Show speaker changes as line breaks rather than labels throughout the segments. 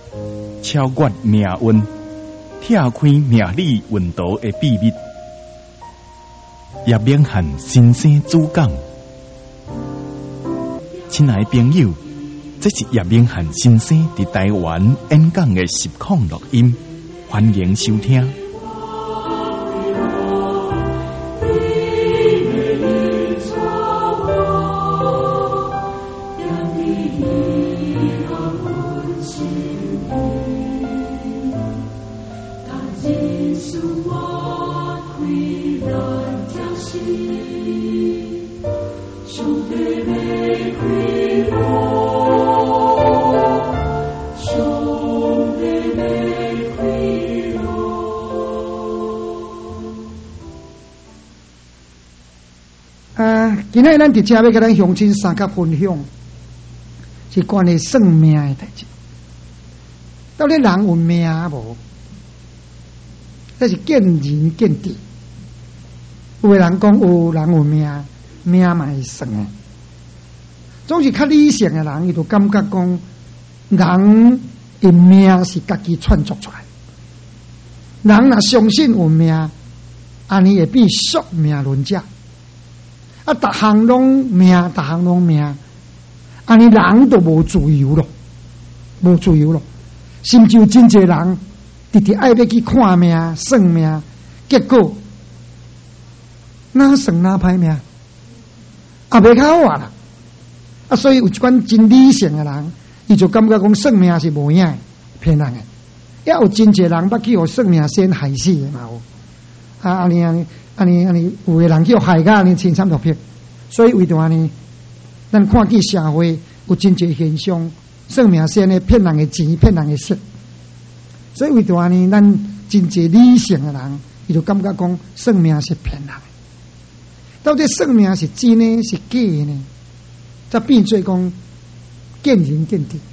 超越命运，拆开命理运道的秘密。叶明翰先生主讲，亲爱的朋友，这是叶明翰先生在台湾演讲的实况录音，欢迎收听。
今天咱伫遮要甲咱乡亲三甲分享，是关于算命的代志。到底人有命无？这是见仁见智。有的人讲有人有命，命嘛是算的。总是较理性的人，伊就感觉讲，人的命是家己创作出来。人若相信有命，安尼会变宿命论者。逐项拢命，逐项拢命，安尼人都无自由咯，无自由咯。甚至有真侪人直直爱要去看命、算命，结果哪算哪歹命，也袂较好啦。所以有一款真理性的人，伊就感觉讲算命是无影骗人的。也有真侪人捌去互算命先害死的嘛有。安尼，有的人叫害甲安尼千惨六撇，所以为着安尼，咱看见社会有真侪现象，算命先的骗人的钱，骗人的色，所以为着安尼，咱真侪理性的人，伊就感觉讲算命是骗人的。到底算命是真的是假的呢？则变做讲见仁见智。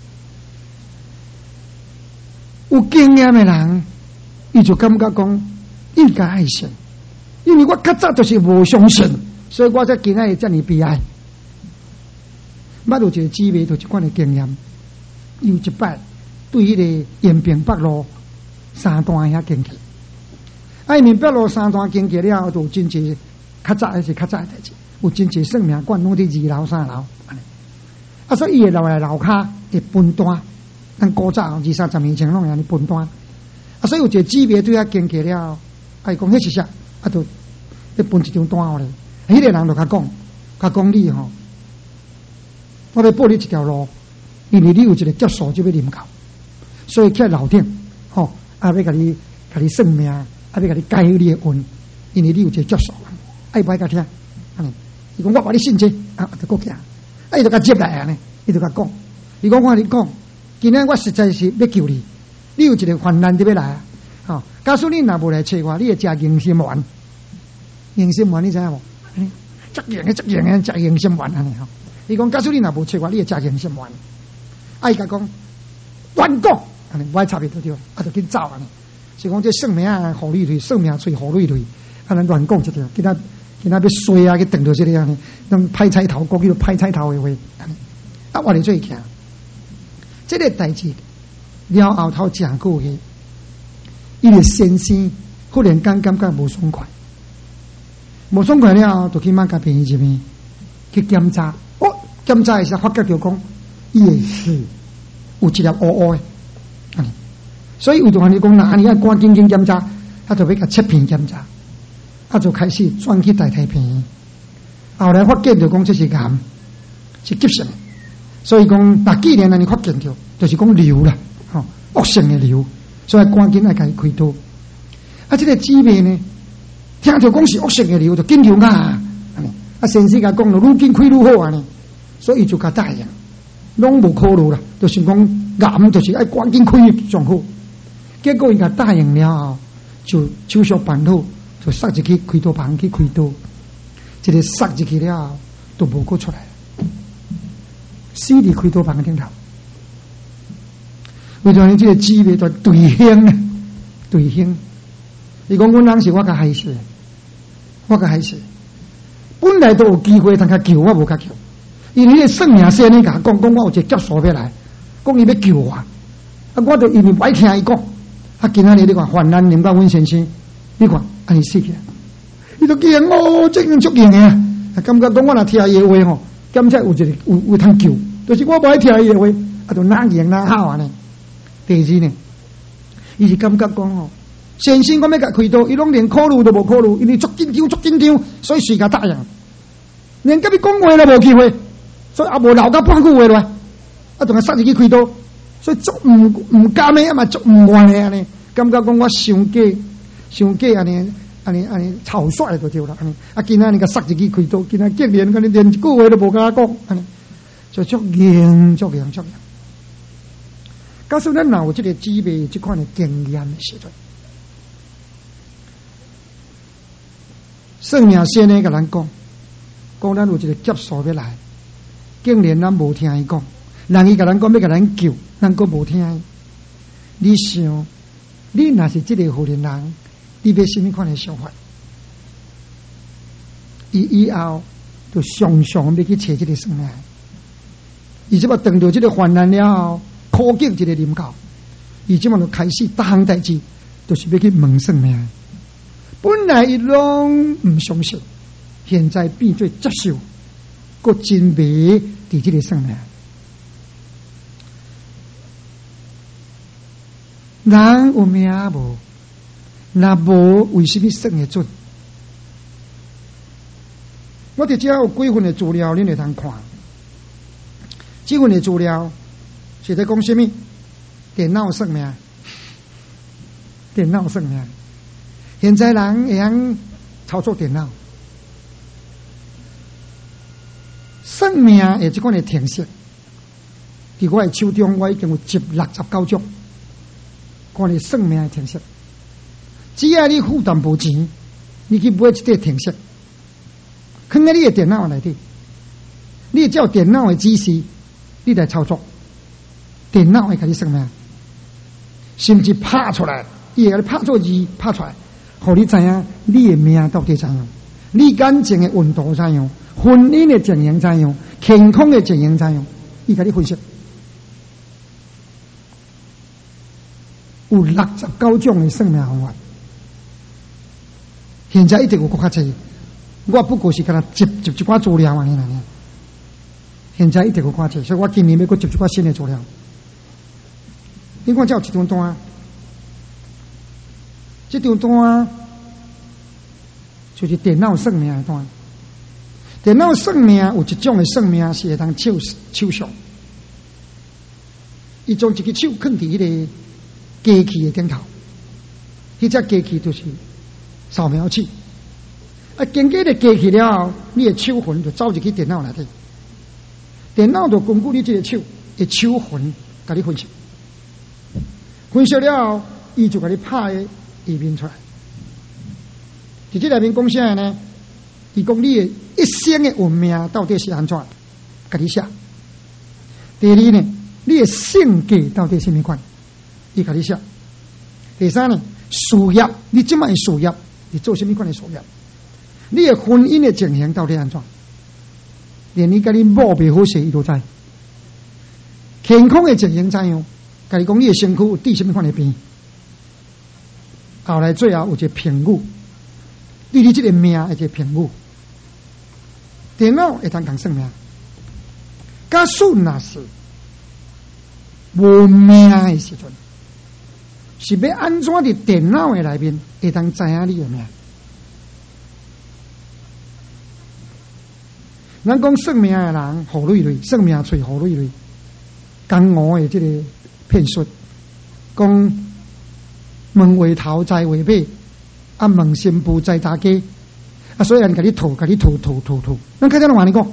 有经验的人，伊就感觉讲应该爱信，因为我较早就是无相信，所以我才今仔日遮尔悲哀。捌有一个姊妹，就一款的经验，有一摆对迄个延平北路三段遐经过，延平北路三段经过了后，就有真侪较早还是较早的代志，有真侪算命馆拢伫2楼3楼，所以伊的楼来楼骹会分段，咱古早20-30年前拢会安尼分段，所以有一个姊妹对遐经过了。伊讲迄是啥？就要分一张单互你。迄个人就甲讲你吼，我要报你一条路，因为你有一个接数就要临到，所以徛楼顶吼，要甲你算命，要甲你解你的运，因为你有一个接数，爱不爱甲听？伊讲我把你信这，就过行，伊就甲接来安尼，伊就甲讲，伊讲我跟你讲，今仔我实在是要救你，你有一个患难就要来啊。哦，假使你若无来找我，你会食迎心丸。迎心丸你知影无？足硬的，食迎心丸安尼吼。伊讲，假使你若无找我，你会食迎心丸。伊甲讲乱讲，安尼我插伊对，就紧走安尼。是讲这算命啊，互你对，算命吹互你对，安尼乱讲一条，今仔要衰啊，去撞到这个安尼，弄歹彩头，讲叫做歹彩头的话，安尼。我哋最惊，这个代志了后头真久去。伊个先生忽然间感觉无爽快，无爽快了，就去马甲病院入面去检查。检查的时候发觉着讲，伊的血有一粒乌乌的，所以有就安尼讲，安尼要赶紧检查，就要甲切片检查，就开始转去大太平。后来发现着讲这是癌，是急性，所以讲，既然安尼发现着，就是讲瘤啦，恶性的瘤。所以赶紧来甲伊开刀。这个姊妹呢，听着讲是恶性的瘤，就紧张啊！先生甲讲了，愈紧开愈好安尼，所以就甲答应，拢无考虑啦，就想讲癌就是爱赶紧开上好。结果伊甲答应了后，就手续办好，就塞入去开刀房去开刀。一个塞入去了后，都无过出来，死伫开刀房顶头。为着你这个姊妹就对兄啊，对兄，伊讲阮人是我甲害死，本来都有机会通甲救我，无甲救，因为迄个算命先生甲讲我有一个接数要来，讲伊要救我， 我就因为不爱听伊讲，今仔日你看患难临到阮先生，你看安尼死去，伊都惊哦，这样足惊的啊！感觉讲我若听伊话吼，感觉有通救，就是我不爱听伊话，就哪赢哪好安尼。第二呢，伊是感觉讲吼，先生我要甲开刀，伊拢连考虑都无考虑，因为足紧张，所以随甲答应，连甲你讲话都无机会，所以也无留到半句话落，仲要杀入去开刀，所以足唔甘的，嘛足唔愿的安尼，感觉讲我伤假安尼草率就对了，安尼今仔日甲杀入去开刀，今仔竟然连一句话都无甲讲，安尼就足严。假使咱若有这个姊妹这款的经验的时阵，算命先呢甲咱讲咱有一个劫数要来，竟然咱无听伊讲，人伊甲咱讲要甲咱救，咱阁无听。你想，你若是这个妇人人，你要什么款的想法？以后就常常要去找这个算命，伊即摆等到这个患难了后。苦境一个临到，伊即马就开始大项代志，就是要去问算命。本来伊拢唔相信，现在变做接受，佫真迷伫即个算命。人有命无？若无，为什么算会准？我伫遮有几份的资料，恁会通看。这份的资料。是在讲什么？电脑算命，现在人会晓操作电脑，算命的这款的程式，伫我的手中，我已经有69种，关于算命的程式。只要你负担无钱，你去买一个程式，放在你的电脑内底，你照电脑的指示，你来操作。电脑会给你算命，甚至拍出来，伊会给你拍做字，拍出来，互你知影你的命到底怎样，你感情的温度怎样，婚姻的情形怎样，健康的情形怎样，伊给你分析。有69种的算命方法，现在一定有更较济，我不过是跟他接一寡资料安尼啦。现在一定有更济，所以我今年要搁接一寡新的资料。你看，这有一张单，这张单就是电脑算命的单。电脑算命有一种的算命是会当手相，伊将一个手放伫迄个机器的顶头，迄只机器就是扫描器。经过的机器了后，你的手魂就走入去电脑内底，电脑就根据你这个手的手魂，甲你分析。分析了后，伊就甲你拍个页面出来。伫这内面讲啥呢？伊讲你的一生的运命到底是安怎？甲你写。第二呢，你的性格到底是什么款？伊甲你写。第三呢，事业，你即摆事业，你做什么款的事业？你的婚姻的情形到底安怎？连你甲你某袂好势，伊都知。健康的情形怎样？甲你讲，你的身躯有得什么款的病？后来最后有一个评语，对你这个命的一个评语。电脑会当讲算命，假使若是无命的时阵，是要安怎伫电脑的内面会当知影你的命？咱讲算命的人，胡累累，算命吹胡累累，江湖的这个骗术，讲问话头知话尾，问新妇知大家，所以人甲你吐，咱开始拢话你讲，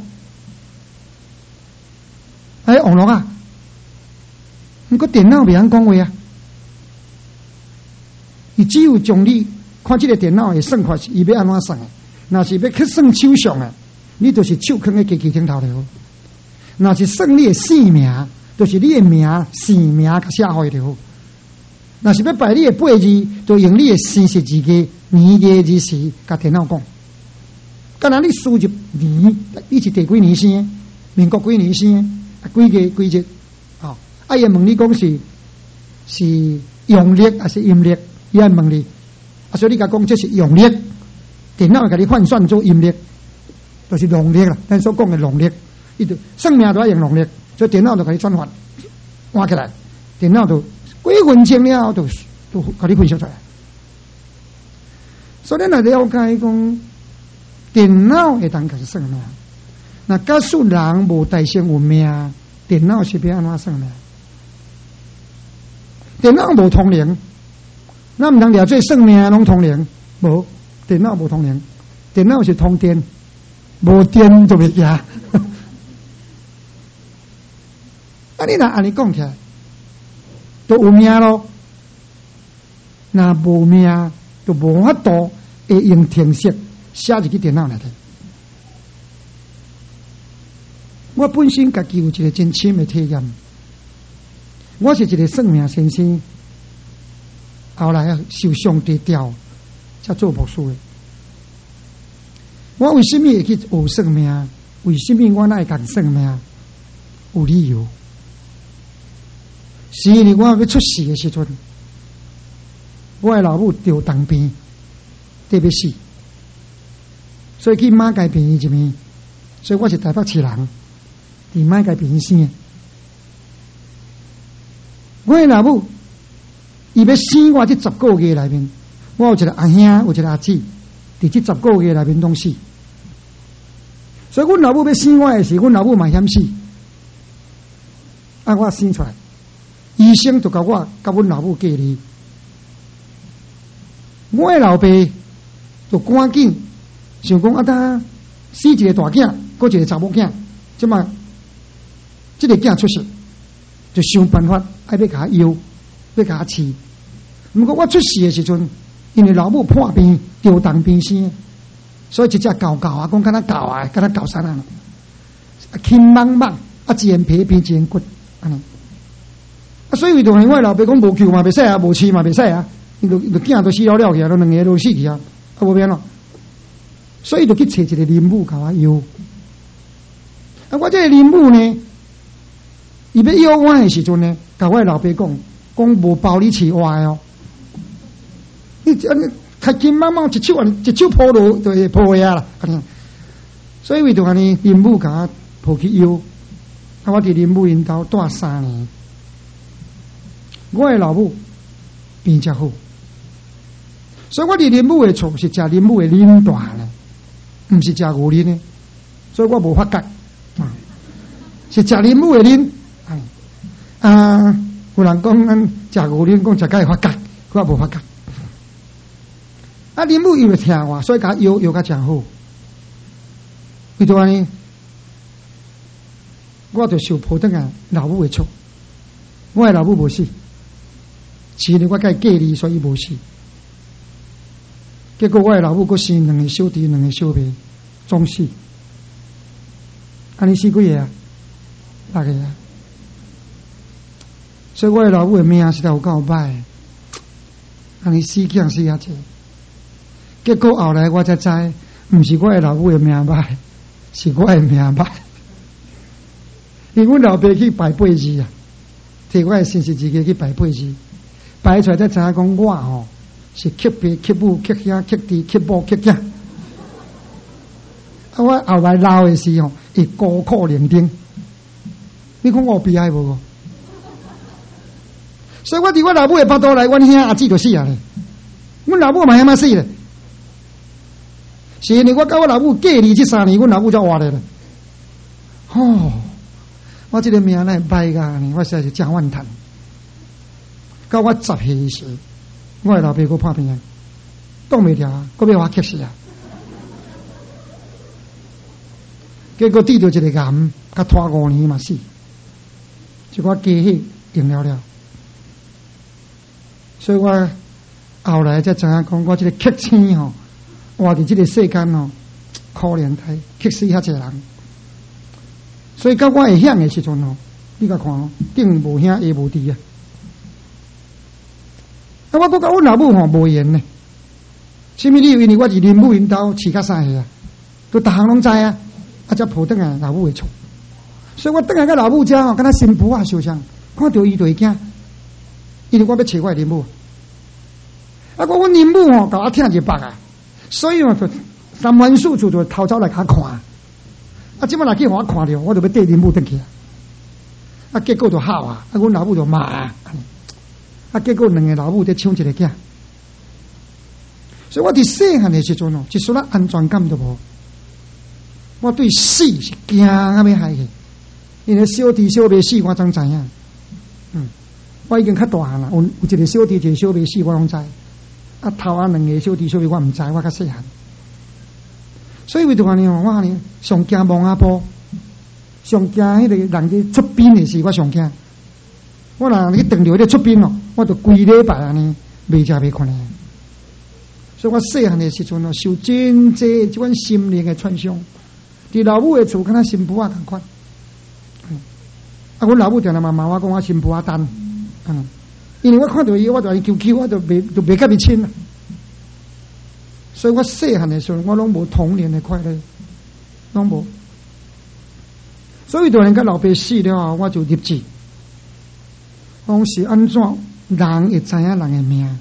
网络啊，毋过电脑袂晓讲话啊，伊只有将你看这个电脑的算法是伊要安怎算的，若是要去算手相的。你就是手放在机器顶头就好，若是算你的姓名，就是你的名姓名甲写好就好。若是要摆你的八字，就用你的生辰字个年月日时甲电脑讲。敢若你输入年，你是第几年生？民国几年生？几月几日？伊会问你讲是是阳历还是阴历？伊爱问你，所以你甲讲这是阳历，电脑会甲你换算做阴历，就是农历啦。咱所讲的农历，伊就算命都要用农历，所以电脑就甲你转换换起来，电脑就几分钟了，都甲你分析出来。所以咱来了解讲，电脑会当甲你算命。那假使人无代先有命，电脑是要安怎算命？电脑无通灵，咱毋通掠做算命拢通灵，无电脑无通灵，电脑是通电，无电就袂行。啊，你若安尼讲起来，都有命咯。那无命，就无法度会用程式写入去电脑内底。我本身家己有一个真深的体验，我是一个算命先生，后来受上帝调，才做牧师的。我为什么会去学算命？为什么我爱讲算命？有理由，是因为我要出世的时阵，我的老母得重病，得要死，所以去马街病院一面，所以我是台北市人。伫马街病院生，我的老母伊要生我这10个月内面，我有一个阿兄，有一个阿姊，伫这10个月内面拢死。所以阮老母要生我的时，阮老母嘛险死。啊，我生出来，医生就甲我甲阮老母隔离。我的老爸就赶紧想讲啊，当死一个大囝，搁一个查某囝，即嘛。这个囝出世，就想办法要甲他摇，要甲他饲。不过我出世的时阵，因为老母破病，着重病生，所以一只狗狗啊，讲敢若狗啊，敢若狗山啊，轻茫茫啊，一言皮变一言骨，安尼。啊，所以为着我老爸讲无救嘛，袂使啊，无饲嘛，袂使啊，伊就囝都死了了去啊，都两个都死去啊，啊无变咯。所以就去找一个灵母甲我摇。啊，我这个灵母呢？伊要邀我的时阵呢，甲我老爸讲无包你饲我的哦。你安尼开金慢慢一手抱落就会抱下啦。所以为着安尼，林母甲我抱去邀，啊，我伫林母因兜住3年。我的老母病才好，所以我伫林母的厝是食林母的奶大呢，毋是食牛奶呢，所以我无发觉啊，是食林母的奶。啊，有人讲咱食牛奶，讲食甲会发觉，我无发觉。啊，林母伊会听我，所以甲摇甲真好。为着安尼，我就受抱倒来老母的错。我的老母无死，是因为我甲伊隔离，所以无死。结果我的老母佫生2个小弟，2个小妹，总死。安尼死几个啊？6个啊。所以我的老母的命实在有够歹，安尼死囝死啊济。结果后来我才知，毋是我的老母的命歹，是我的命歹。因为阮老爸去拜8字啊，摕我的身世之记去拜8字，拜出来才知影讲我吼是克爸、克母、克兄、克弟、克母、克囝。啊，我后来老的时候会孤苦伶仃，你讲我悲哀无？所以我伫我老母的巴肚内，阮兄阿姊就死啊咧。阮老母嘛险死咧，是因为我甲我老母隔离这3年，阮老母才活咧。哦，我这个命呢歹噶呢，我实在是真怨叹。到我10岁时，我的老爸给我破病，挡袂掉啊，搁要我吸死啊。结果遇到一个癌，甲拖5年嘛死，就我加血用了。所以我后来才知影讲，我这个克星吼，活伫这个世间吼，可怜太，克死遐济人。所以到我会响的时阵吼，你甲看哦，顶无兄，下无弟啊。啊，我甲阮老母吼无缘呢。什么理由？因为我是林母因兜饲较3岁啊，都逐项拢知啊，啊，才抱倒来老母的厝。所以我倒来甲老母家吼，敢若新妇啊，受伤，看到伊就会惊。 因为我要找我的母，啊，我的母哦，甲我听一百啊，所以我就三番四次就偷走来甲看，啊，即摆来去互我看着，我就要缀林母转去啊，结果就好啊，啊，阮老母就骂啊，啊，结果两个老母在抢一个囝，所以我伫细汉的时阵哦，一丝仔安全感都无，我对死是惊啊要害去，因为小弟小妹死我怎知影？我已经较大汉啦，有一个小弟一个小妹死我拢知，啊头啊两个小弟小妹我毋知，我较细汉，所以为着安尼哦，我安尼上惊亡阿婆，上惊迄个人伫出殡的时我上惊，我若去等着迄个出殡哦，我就规礼拜安尼袂食袂困的，所以我细汉的时阵哦，受真济即款心灵的创伤，伫老母的厝敢若新妇仔共款，啊，阮老母定定嘛骂我讲我新妇仔等。因为我看到伊，我就安尼求求，我就袂甲伊亲啦。所以我细汉的时候，我拢无童年的快乐，拢无。所以当人家老爸死了后，我就入志，讲是安怎人会知影人的命。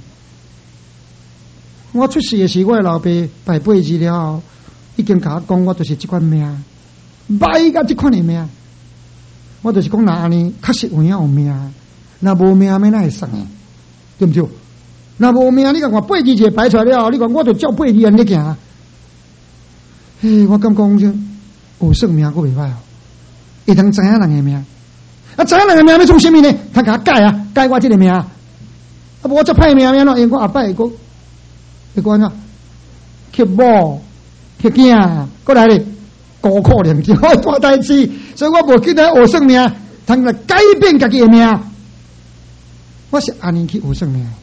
我出世的时候，我的老爸拜8日了后，已经甲我讲，我就是这款命，歹甲这款的命。我就是讲，若安尼确实有影有命。那无命要哪会算诶？对不对？那无命，你讲我8字就摆出来了，你讲我就照8字安尼行。嘿，我感觉有算命佫袂歹哦，会通知影人诶命。啊，知影人诶命要从啥物呢？他甲我改啊，改我这个命。啊，无我这歹命安怎？因为我后摆会安怎？去某，去囝，过来咧，高可怜，就好大代志。所以我无记得学算命，通来改变家己诶命。我是安尼去学算命，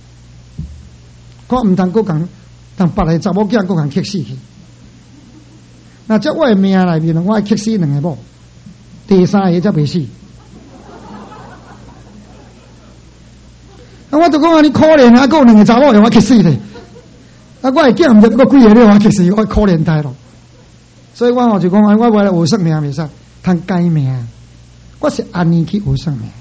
我毋通佫共同别个查某囝佫共克死去。那即我诶命内面，我爱克死两个某，第三个才袂死。啊，我就讲安尼可怜啊，佫有两个查某让我克死咧。啊，我诶囝毋知佫几个让我克死，我可怜呆咯。所以我就讲，我为了学算命袂使，通改命。我是安尼去学算命。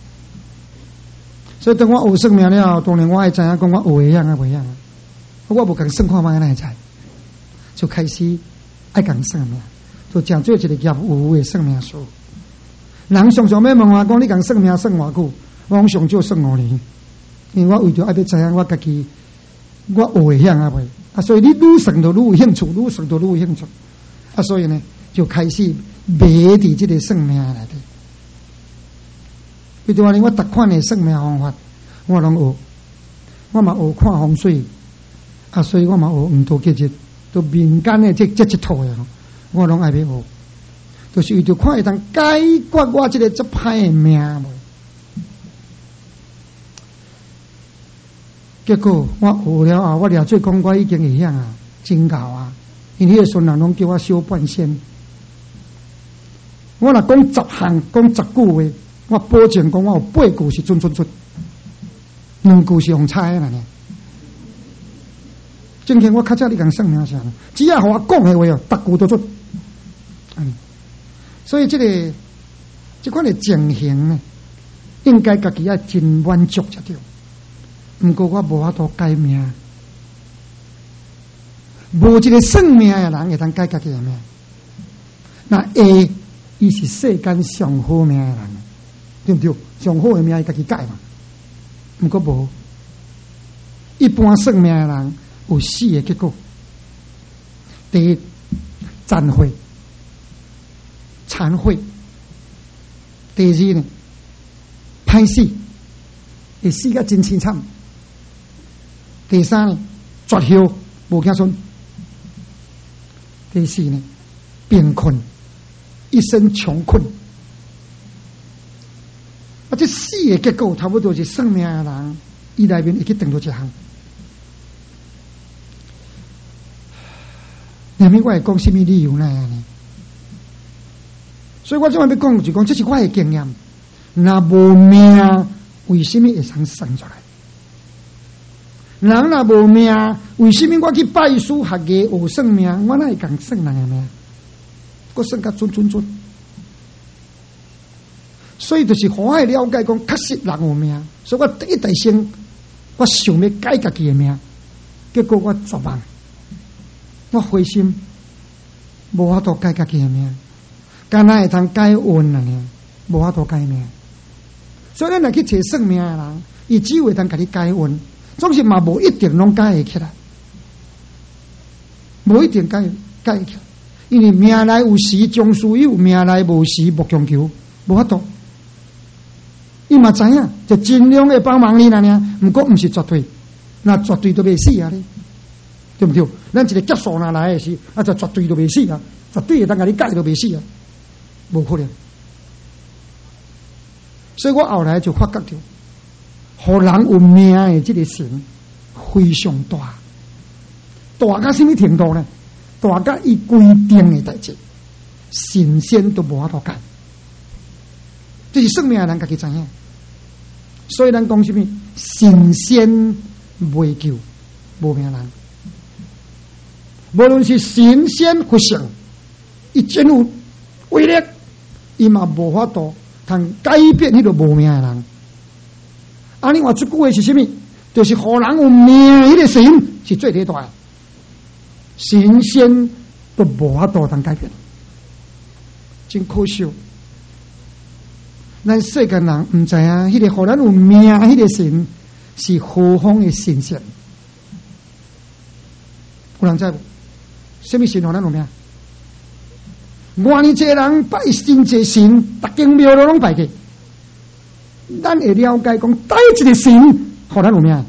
所以等我学算命了，当然我爱知影讲我学会样啊袂样啊。我无共算看卖哪会知，就开始爱共算命，就诚做一个业务的算命师。人常常要问我讲，你共算命算偌久？我讲上少算5年，因为我为着爱要知影我家己我学会样啊袂啊，所以你愈算就愈有兴趣，愈算就愈有兴趣啊，所以呢就开始迷伫这个算命内底。比如我逐款的算命方法，我拢学，我嘛学看风水，啊，所以我嘛学毋多节日，都民间的这一套的，我拢爱要学，就是为着看会通解决我这个足歹的命无。结果我学了后，我了做讲我已经会晓啊，真够啊，因迄个孙人拢叫我小半仙。我若讲10项，讲10句话。我保证讲，我有8句是准，2句是用猜啦呢。正经我较早你共算命啥，只要互我讲的话哦，10句都准。所以这款的情形呢，应该家己要真满足才对。毋过我无法度改命，无一个算命的人会通改家己的命。那A，伊是世间上好命的人。对不对？上好的命伊家己改嘛，毋过无。一般算命的人有4个结果：第一，残废、残废；第二呢，歹死，会死甲真凄惨；第三呢，绝后无子孙；第四呢，贫困，一生穷困。啊，这4个结果差不多是算命的人，伊内面会去定到一项。下面我会讲什么理由呢？所以我这摆要讲就讲，这是我的经验。若无命，为什么会通算出来？人若无命，为什么我去拜师学艺学算命，我哪会共算人的命？我算甲准。 所以就是好爱了解讲，确实人有命。所以我第一代生，我想要改家己的命，结果我绝望，我灰心，无法度改家己的命，敢若会通改运啊？无法度改命。所以咱来去找算命的人，伊只会通甲你改运，总是嘛无一定拢改会起来，无一定改会起来，因为命来有时终须有，命来无时莫强求，无法度。伊嘛知影，就尽量会帮忙你啦呢。毋过毋是绝对，那绝对都袂死啊！你对不对？咱一个结束哪来的是，啊，就绝对都袂死啊！绝对会当甲你改都袂死啊！无可能。所以我后来就发觉到，互人有命的这个神非常大，大到什么程度呢？大到伊规定的代志，神仙都无法度改。这是算命的人家己知影，所以咱讲什么神仙未救无命人，无论是神仙佛性，伊真有威力，伊嘛无法度通改变迄个无命的人。另外一句话是什么？就是互人有命迄个神是最伟大的，神仙都无法度通改变，真可惜。咱世间人毋知影，迄个互咱有命迄个神是何方的神仙？有人知无？什么神互咱有命？外呢这人拜神这神，逐间庙都拢拜去。咱会了解讲，哪一个神互咱有命？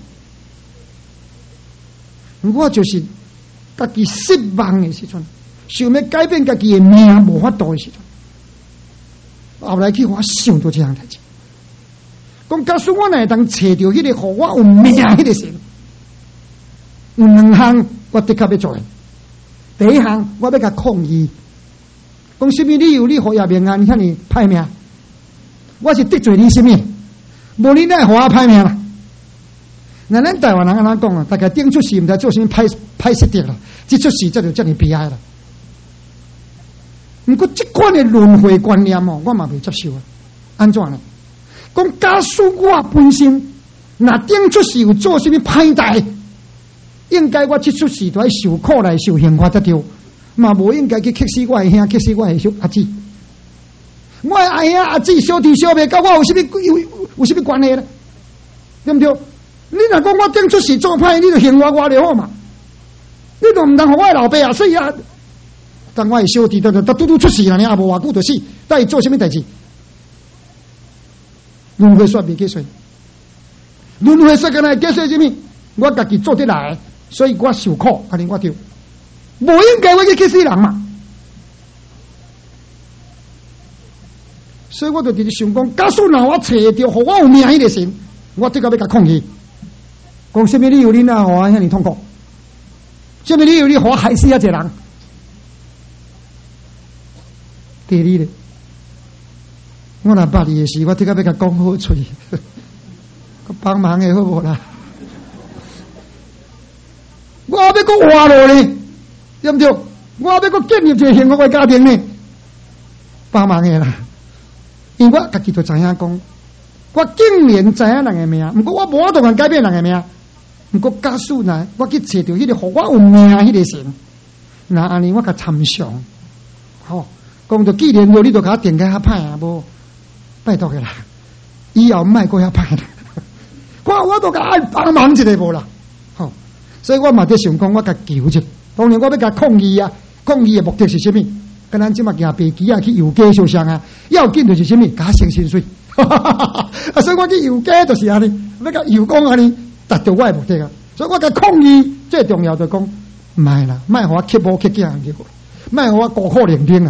我就是家己失望的时阵，想要改变家己的命，无法度的时阵。后来去我想到这样代志，讲假使我哪会当找到迄个互我有命迄个神，有两项我的确要做的。第一项我要甲抗议，讲什么理由你互叶明安遐尼歹命？我是得罪你什么？无你哪会互我歹命啦？那咱台湾人安怎讲啊？大概顶出事毋知做什么歹失德啦，这出事才就遮尼悲哀啦。毋过这款的轮回观念哦，我嘛未接受啊。安怎呢？讲假使我本身若顶出事有做什么歹代，应该我这出事都要受苦来受刑罚得着，嘛无应该去克死我的兄，克死我的阿姊。我的阿兄阿姊小弟小妹，甲我有什么关系呢？对不对？你若讲我顶出事做歹，你就刑罚我就好嘛。你都毋通互我的老爸啊死啊！但我的小弟都拄拄出事了，你也无偌久就死，到底做什么代志？轮回说未结束，轮回说个来结束什么？我家己做得来，所以我受苦，安尼我就无应该我去气死人嘛。所以我就直直想讲，假使若我找着互我有命迄个神，我即个要甲抗议，讲什么理由你哪互我遐尼痛苦？什么理由你互我害死一个人？第二咧，我若捌你的事，我即刻要甲讲好出去，帮忙的好无啦？我要搁活落咧，对不对？我要搁建立一个幸福的家庭呢，帮忙的啦。因为我家己就知影讲，我竟然知影人的命，毋过我无法度通改变人的命。毋过假使呢，我去找到迄个互我有命迄个神，那安尼我甲参详，吼。讲到既然你就甲我定个较歹啊，无拜托个啦，以后莫过遐歹啦。我都甲爱帮忙一个无啦，吼，所以我嘛在想讲，我甲求者，当然我要甲抗议啊，抗议的目的是什么？跟咱即马行飞机啊去游街相像啊，要紧就是什么？甲升薪水，所以我去游街就是安尼，要甲游讲安尼达到我的目的啊。所以我甲抗议最重要就讲，唔系啦，莫互我乞某乞囝结果，莫互我孤苦伶仃啊。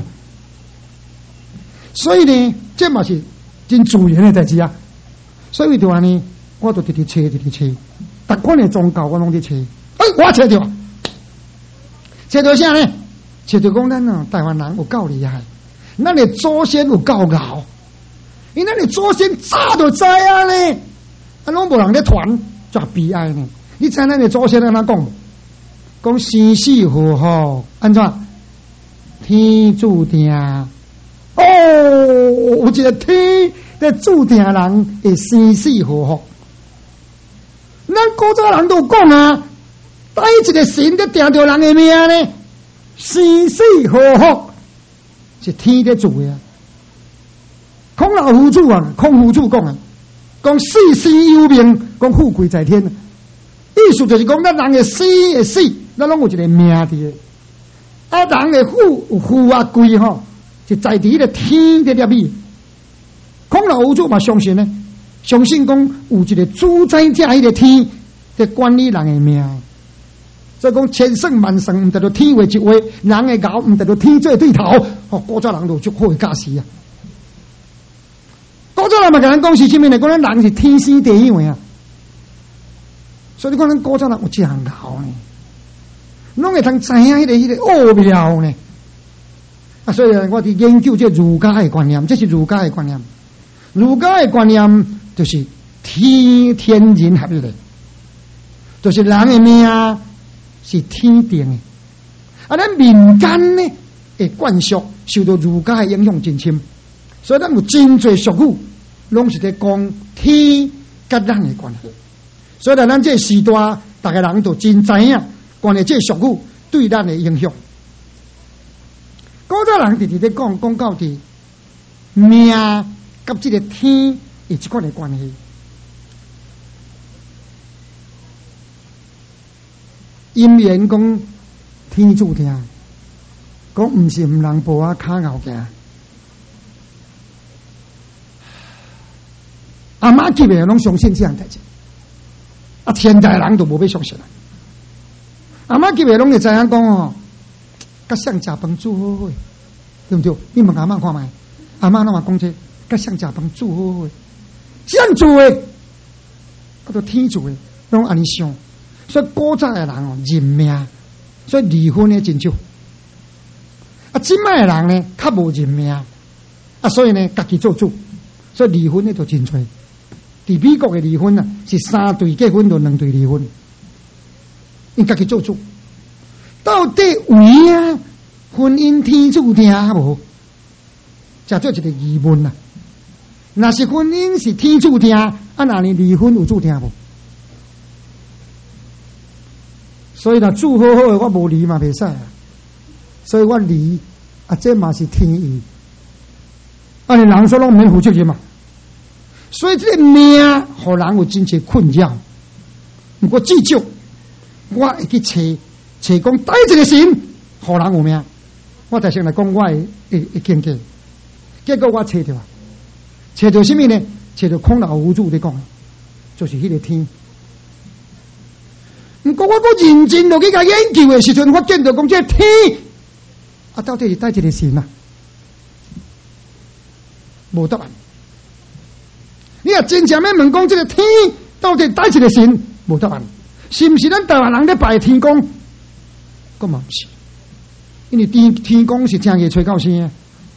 所以呢，这嘛是真自然的代志啊。所以就安尼，我就直直找，逐款的宗教我拢伫找。我找着，找着啥呢？找着讲咱台湾人有够厉害，咱的祖先有够熬，因咱的祖先早就知啊呢，拢无人咧传，就悲哀呢。你知咱的祖先安怎讲？讲生死祸福，安怎？天注定。哦，有一个天， 这注定人会生死祸福。咱古早人都有讲啊，带一个神在定着人的命呢，生死祸福是天在做的啊。孔老夫子啊，孔夫子讲啊，讲世事有命，讲富贵在天。意思就是讲，咱人的死会死，咱拢有一个命伫的。啊，人的富有富啊贵吼，是在伫迄个天在粒米。孔老夫子嘛相信呢，相信讲有一个主宰者，迄个天在管理人的命。所以讲千算万算，毋得到天话一话；人的咬毋得到天做对头。哦，古早人就足好的假使啊！古早人嘛，甲咱讲是啥物呢？讲咱人是天生地样的啊。所以你讲咱古早人有这样搞呢，拢会通知影迄个奥妙呢。啊，所以我伫研究这儒家的观念，这是儒家的观念。儒家的观念就是天人合一的，就是人的命是天定的。啊，咱民间呢会灌输受到儒家的影响真深，所以咱有真侪俗语拢是在讲天甲咱的关系。所以咱这时代，大家人都真知影，关于这俗语对咱的影响。古早人直直在讲到底命甲这个天有这款的关系。因言讲天注定，讲毋是毋人步啊骹后行。阿妈级的拢相信这样代志。啊，现代人都无要相信啦。阿妈级的拢会知影讲哦，甲谁食饭煮好伙，对不对？你问阿妈看卖，阿妈拢嘛讲这，甲谁食饭煮好伙，谁做的？啊，都天做的，拢安尼想。所以古早的人哦，认命，所以离婚的真少。啊，今摆的人呢，较无认命，啊，所以呢，家己做主，所以离婚的就真多。伫美国的离婚啊，是3对结婚就2对离婚，因家己做主。到底有影婚姻天注定无？这做一个疑问啦。若是婚姻是天注定，啊，那你离婚有注定无？所以若住好好的，我无离嘛袂使啊。所以我离啊，这嘛是天意。啊，你人说拢免负责任嘛。所以这个命，互人有真侪困扰。不过至少，我会去找讲带一个神，互人有命。我就先来讲我的见解。结果我找到啊，找到什么呢？找到孔老夫子在讲，就是迄个天。不过我搁认真落去甲研究的时阵，我见到讲这个天啊，到底是带一个神啊？无答案。你若真正要问讲这个天到底带一个神，无答案。是不是咱台湾人咧拜天公？根本不是，因为天公是正月吹到生，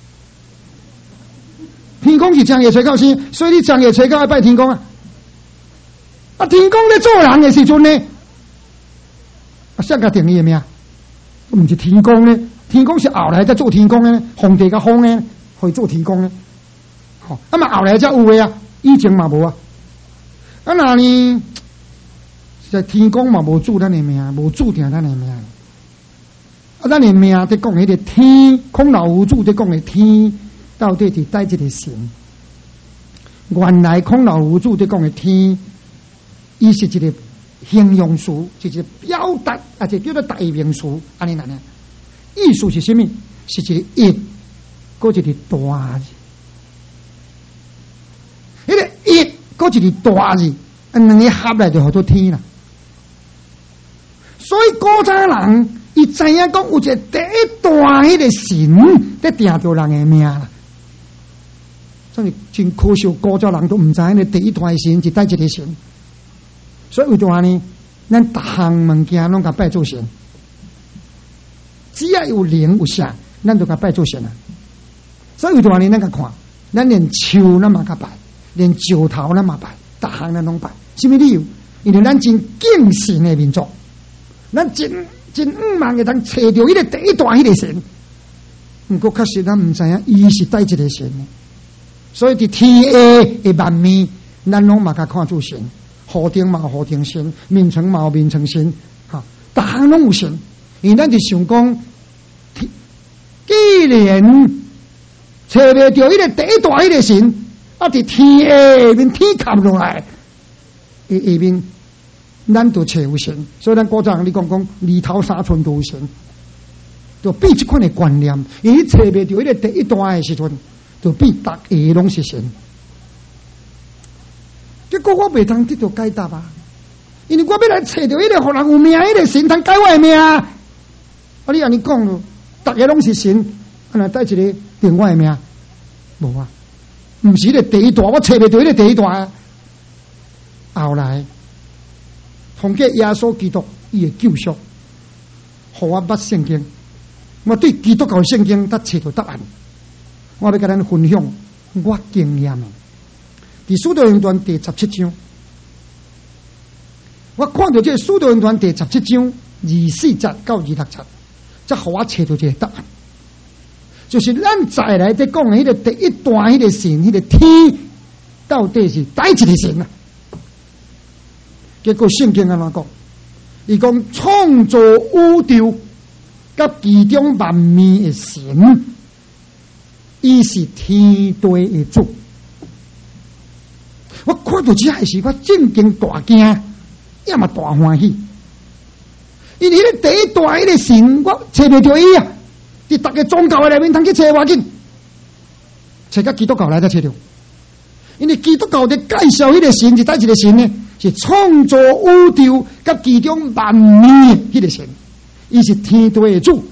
天公是正月吹到生，所以你正月吹到要拜天公啊。啊，天公咧做人的时阵呢，啊，谁甲定义的命？毋是天公呢？天公是后来才做天公的呢，皇帝甲封呢，可以做天公呢。好，啊嘛后来才有的啊。以前嘛无啊，啊那呢？在天公嘛无注咱的命，无注定咱的命。啊，咱的命在讲迄个天，孔老夫子在讲的天，到底是带一个神。原来孔老夫子在讲的天，伊是一个形容词，是一个表达，啊，就叫做代名词。安尼哪呢？意思是什么？是一个一，搁一个大字。迄个一，搁一个大字，两个合来就好多天啦。所以古早人伊知影讲有一个第一大迄个神在定着人的命啦。所以真可惜，古早人都唔知影第一大神是带一个神。所以为着安尼，咱逐项物件拢甲拜做神。只要有灵有啥，咱就甲拜做神啊。所以为着安尼，咱甲看，咱连树咱嘛甲拜。连石头咱嘛拜，逐项咱拢拜，什么理由？因为咱真敬神的民族，咱真毋茫会通找到迄个第一大迄个神。不过确实咱毋知影，伊是带一个神的， 所以伫天下的万面，咱拢嘛甲看做神，河顶嘛河顶神，面层嘛面层神，哈，逐项拢有神。因为咱就想讲，既然找袂到迄个第一大迄个神，啊，伫天下面天砍落来，下面咱就找有神。所以咱古早人你讲二头三寸都有神，就变这款的观念。因为找袂到迄个第一大的时阵，就变逐下拢是神。结果我袂通得到解答啊！因为我要来找到迄个互人有命迄个神，通解我的命。啊！你安尼讲咯，逐个拢是神，啊！那带一个定我的命，无啊？毋是迄个第一大，我找袂到迄个第一大啊！后来，通过耶稣基督伊的救赎，互我捌圣经，我对基督教圣经才找到答案。我要甲咱分享我经验的。伫使徒行传第17章，我看到这个使徒行传第17章24节到26节。才互我找到一个答案，就是咱再来在讲的迄个第一段迄个神，迄个天到底是哪一个神啊？结果圣经安怎讲？伊讲创造宇宙甲其中万面的神，伊是天地的主。我看到这时，我正经大惊，也嘛大欢喜。因为迄个第一大迄个神，我找袂到伊啊！伫逐个宗教的内面，通去找我紧，找到基督教来才找到。因为基督教在介绍迄个神是哪一个神呢？是创造宇宙甲其中万面迄个神，伊是天地的主，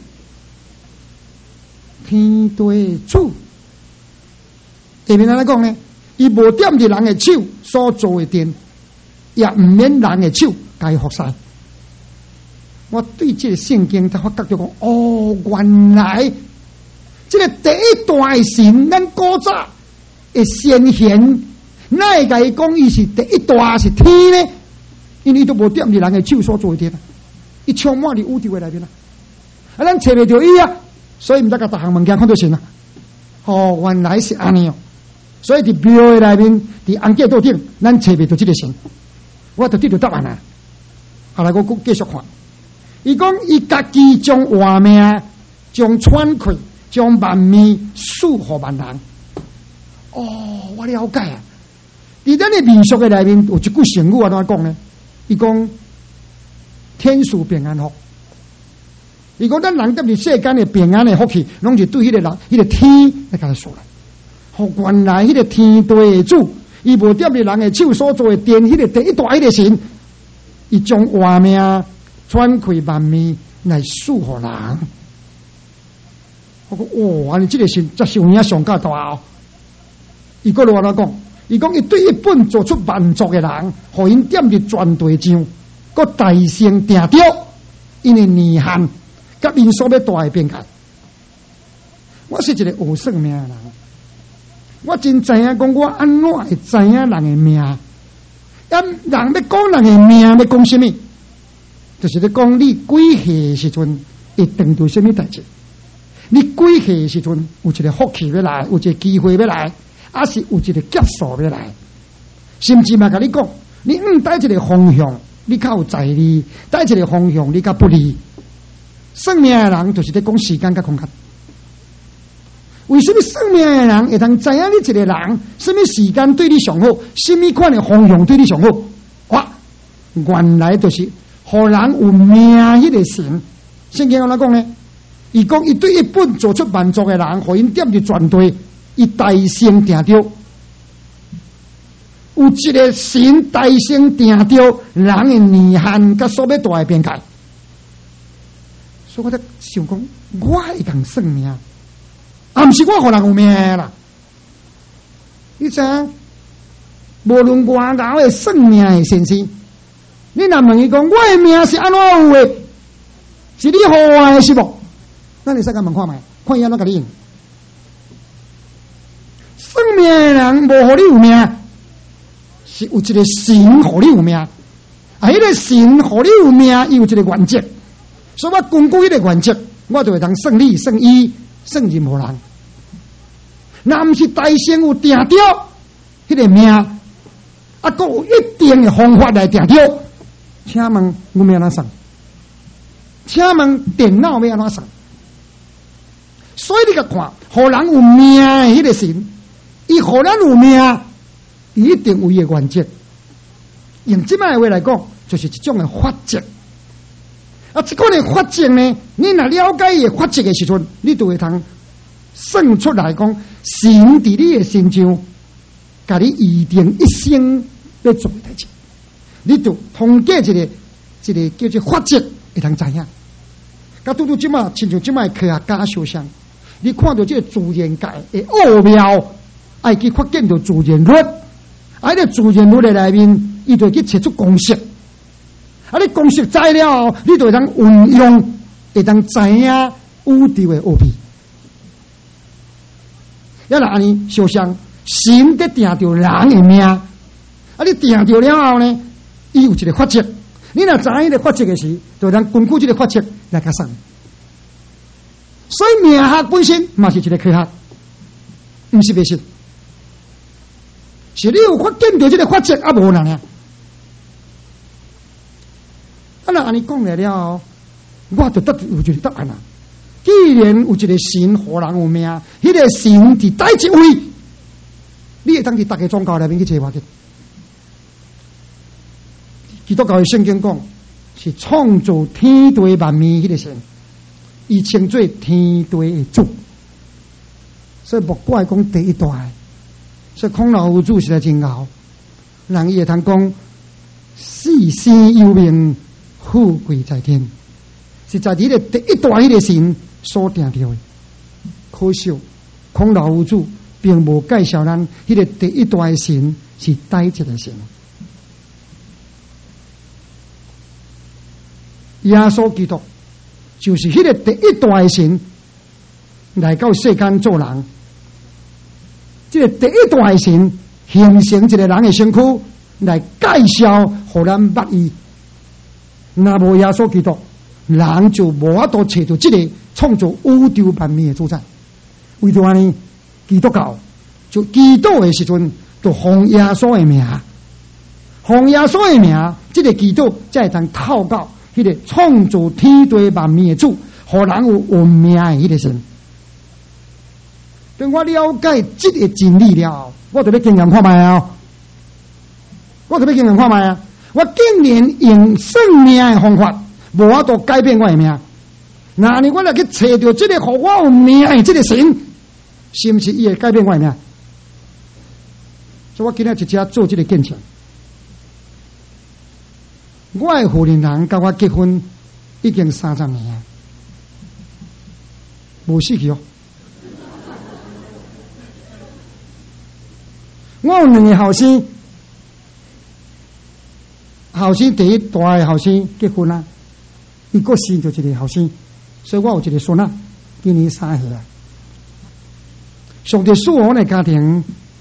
天地的主。下面安怎讲呢？伊无点伫人的手所做的殿，也毋免人的手该服侍。我对这个圣经才发觉到讲，哦，原来这个第一大的神，咱古早的先贤，哪会甲伊讲伊是第一大是天呢？因为伊都无点伫人的手所做的，伊充满伫宇宙的内面啊！啊，咱找袂到伊啊，所以毋知甲逐项物件看到神啊！哦，原来是安尼哦，所以伫庙的内面，伫安架桌顶，咱找袂到这个神，我就得到答案啊！后来我继续看。伊讲，伊家己将活命、将喘气、将万面赐予万人。哦，我了解啊！伫咱的民俗的内面有一句成语，安怎讲呢？伊讲天赐平安福。伊讲咱人伫世间的平安的福气，拢是对迄个人、迄个天来甲伊说来。哦，原来迄个天地的主，伊无点伫人的手所做的殿，迄个第一大迄个神，伊将活命。喘气万面来赐予人，我讲哇！你这个神才是有影上较大哦。伊个落安怎讲？伊讲伊对一本做出万族的人，互因点伫全地上，佮大声定着，因为年限甲因所要大的边界。我是一个学算命的人，我真知影讲我安怎会知影人的命。人要讲人的命，要讲什么？就是咧讲你几岁时阵会碰到什么代志？你几岁时阵有一个福气要来，有一个机会要来，还是有一个劫数要来？甚至嘛，甲你讲，你带一个方向，你较有财力；带一个方向，你较不利。算命的人就是咧讲时间甲空间。为什么算命的人会通知影你一个人什么时间对你上好，什么款的方向对你上好？哇，原来就是。互人有命迄个神，圣经安怎讲呢？伊讲伊对一本做出万族的人，互因点伫全地，伊大声定着。有一个神大声定着人的年限甲所要大的边界。所以我在想讲，我会当算命，啊，毋是我互人有命啦。你知影，无论外头的算命的先生。你若问伊讲，我的命是安怎有的？是你予我的是无？咱会使甲问看觅，看伊安怎甲你应。算命的人无互你有命，是有一个神互你有命。啊，迄个神互你有命，伊有一个原则。所以我根据迄个原则，我就会当算你、算伊、算任何人。 若毋是大圣有定着迄个命，啊，佫有一定的方法来定着，请问我们要安怎算？请问电脑要安怎算？所以你甲看，互人有命的迄个神，伊互咱有命，伊一定有伊的原则。用即摆的话来讲，就是一种的法则。啊，即个的法则呢，你若了解伊的法则的时阵，你就会通算出来讲，神伫你的身上，甲你预定一生要做的代志，你就通过一个叫做法则，会通知影。甲拄拄即马，亲像即马科学家相像，你看到这个自然界的奥妙，爱去发现到自然律，啊，迄个自然律的内面，伊就去找出公式。啊，你公式知了后，你就会当运用，会当知影宇宙的奥秘。要若安尼相像，神得定着人的命，啊，你定着了后呢，伊有一个法则。你若知影个法则的时，就当根据这个法则来甲算。所以命学本身嘛是一个科学，毋是迷信。是你有发现到这个法则啊，无人呀。啊，那安尼讲来了，我就得有一个答案啦。既然有一个神互人有命，迄个神伫倒一位，你会当伫大家宗教内面去找我的。基督教的圣经讲，是创造天地万物迄个神，伊称作天地的主。所以莫怪讲第一代，所以孔老夫子实在真拗，人伊会通讲世事有命，富贵在天，是在你的第一代迄个神所定着的。可惜孔老夫子并无介绍咱迄个第一代的神是哪一个神。耶稣基督就是迄个第一代的神来到世间做人，这个第一代的神形成一个人的身躯来介绍互咱捌伊。若无耶稣基督，人就无法度找到这个创造宇宙万物的主宰。为着安尼，基督教就基督的时阵，就奉耶稣的名，奉耶稣的名，这个基督才会当透到迄个创造天地万物的主，互人有运命的迄个神。等我了解这个真理了，我就要经验看卖啊！我就要经验看卖啊！我竟然用算命的方法，无法度改变我的命。那呢，我来去找到这个互我有命的这个神，是不是伊会改变我的命？所以我今日直接做这个见证。我的夫人人甲我结婚已经30年啊，无死去哦。我有2个后生，后生第一大的后生结婚啊，伊个生就一个后生，所以我有一个孙啊，今年3岁啊。上帝赐我的家庭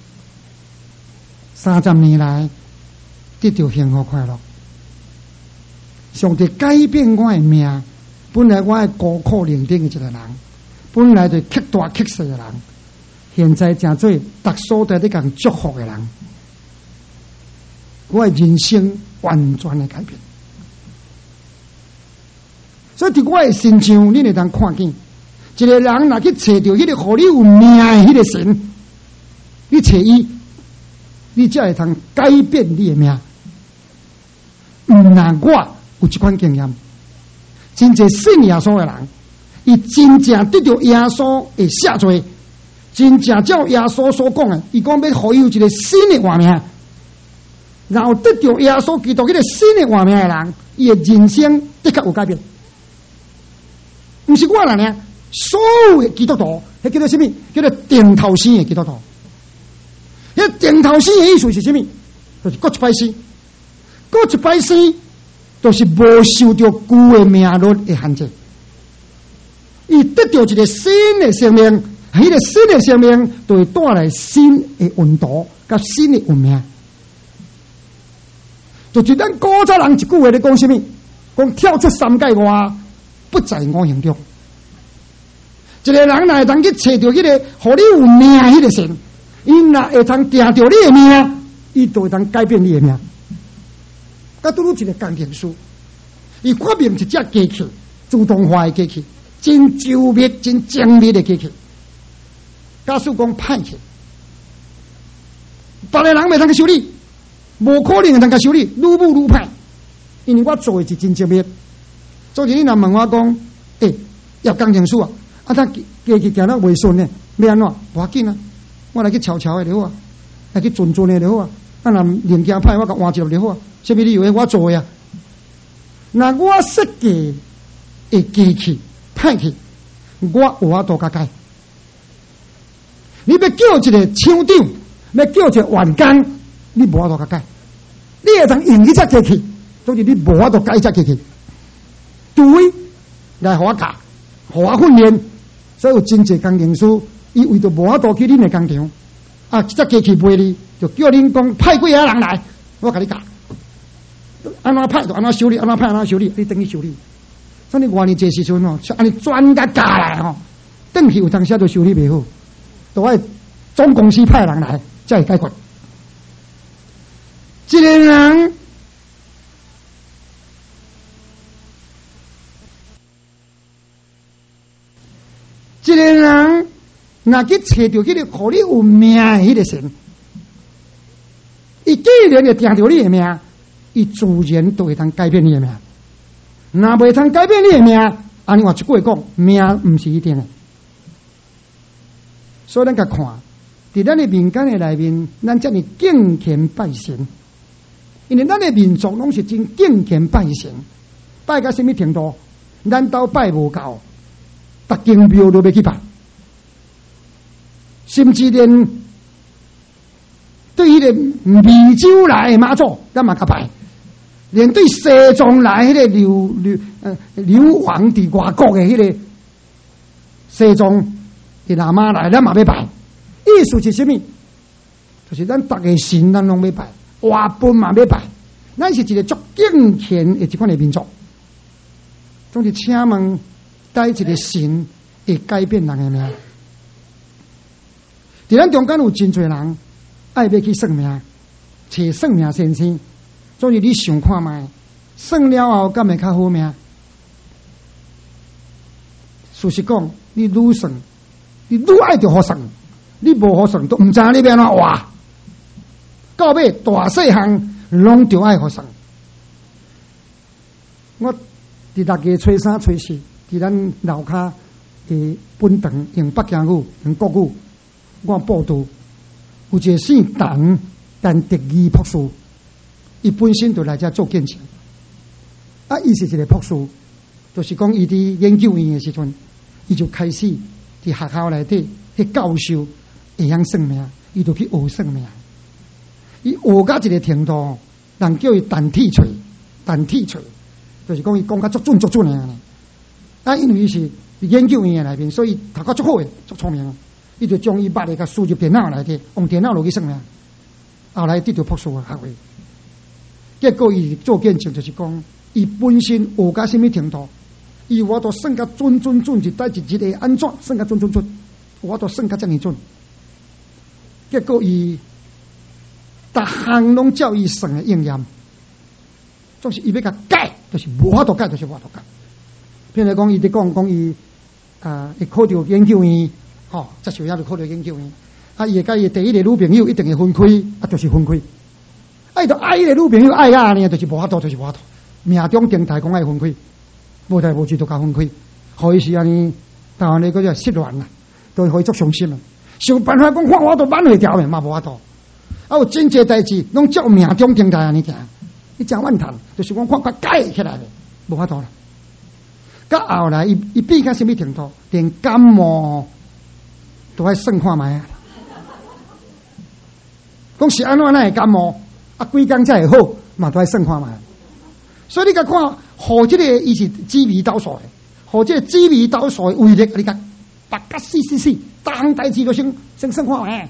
30年来得到幸福快乐。上帝改变我的命，本来我是孤苦伶仃的一个人，本来就乞大乞小的人，现在成做逐所在咧共祝福的人。我的人生完全的改变，所以伫我的身上，恁会当看见一个人若去找到迄个互你有命的迄个神，你找伊，你才会通改变你的命。那我有一款经验，真侪信耶稣的人，伊真正得到耶稣的赦罪，真正照耶稣所讲的，伊讲要互伊有一个新的活命。然后得到耶稣基督迄个新的活命的人，伊的人生的确有改变。毋是我人呢，所有的基督徒，迄叫做什么？叫做顶头生的基督徒。迄顶头生的意思是什么？就是过一摆生，过一摆生，就是无受到旧的命律的限制。伊得到一个新的生命，迄个新的生命就会带来新的运道，甲新的运命。就是咱古早人一句话咧讲什么？讲跳出3界外，不在我形中。 一个人若会当去找到迄个，互你有命迄个神，伊若会当定着你的命，伊就会当改变你的命。甲拄拄一个工程师，伊发明一只机器，自动化的机器，真周密、真精密的机器。假使讲歹去，别个人袂当去修理，无可能会当去修理，愈舞愈歹。因为我做的是真精密。所以你若问我讲，叶工程师啊，他机器行得袂顺呢，要安怎？无要紧啊，我来去悄悄的就好啊，来去准准的就好啊。啊，若零件歹，我甲换一落就好啊。什么理由？我做的啊。那我设计的机器歹去，我有法度甲改。你要叫一个厂长，要叫一个员工，你无法度甲改。你会当用迄只机器，总之你无法度改只机器，除非来互我教，互我训练。所以有真济工程师，伊为着无法度去恁的工厂，啊，这只机器卖你，就叫恁讲派几个人来，我甲你教。安怎派就安怎修理，安怎派安怎修理，你等去修理。所以外年这时阵吼，安尼专家教来吼，等去有当时就修理袂好，都爱总公司派人来才会解决。一个人，一个人，若去找到迄个互你有命的迄个神，伊既然会定着你的命。伊自然都会通改变你的命，若袂通改变你的命，安尼话一句话讲，命毋是一定的。所以咱甲看，伫咱的民间的内面，咱遮尔敬虔拜神，因为咱的民族拢是真敬虔拜神，拜到什么程度？咱兜拜无够，逐间庙都要去拜，甚至连对迄个湄洲来的妈祖，咱嘛甲拜。连对西藏来迄个流亡伫外国的迄个西藏的喇嘛来，咱嘛要拜。意思是什么？就是咱逐个神，咱拢要拜，活本嘛要拜。咱是一个足敬虔的一款的民族。总是请问，带一个神会改变人的命？伫咱中间有真侪人爱要去算命，找算命先生。所以你想看卖，算了后敢会较好命？事实讲，你愈算，你愈爱着好算，你无好算，都毋知你要安怎活。到尾大细项拢着爱好算。我伫逐个初三、初四，伫咱楼骹的本堂用北京语、用国语，我报道有一个姓陈，但第二博士。伊本身就来遮做见证，啊，伊是一个博士，就是讲伊伫研究院的时阵，伊就开始伫学校内底去教授会晓算命，伊就去学算命。伊学到一个程度，人叫伊单体锤，就是讲伊讲较足准的。啊，因为伊是研究院的内面，所以读较足好诶，足聪明。伊就将伊捌诶甲输入电脑内底，用电脑落去算命，后来得到博士诶学位。结果伊做见证，就是讲，伊本身学到什么程度，伊我都算甲准，一代一个安怎算甲准，我都算甲遮尔准。结果伊逐项拢照伊算诶应验，总是伊要甲改，就是无法度改，就是无法度改。譬如讲，伊伫讲伊会考着研究院，吼，这小仔就考着研究院，啊，伊会甲伊第一个女朋友一定会分开，啊，就是分开。爱着爱迄个女朋友爱啊呢，就是无法度，就是无法度。命中定台讲爱分开，无代无志就甲分开，互伊是安尼，但安尼个就失恋啦，都互伊足伤心啦。想办法讲看我都挽回掉诶，嘛无法度。啊，有真济代志拢照命中定台安尼行，伊真怨叹，就是讲看改起来咧，无法度啦。到后来，伊变到什么程度？连感冒都爱算看卖啊！讲是安怎会感冒？啊，几工才会好，嘛都爱算看卖。所以你甲看，互即个伊是紫微斗数诶，互即个紫微斗数诶威力，你甲白甲死，逐项代志都先算看卖。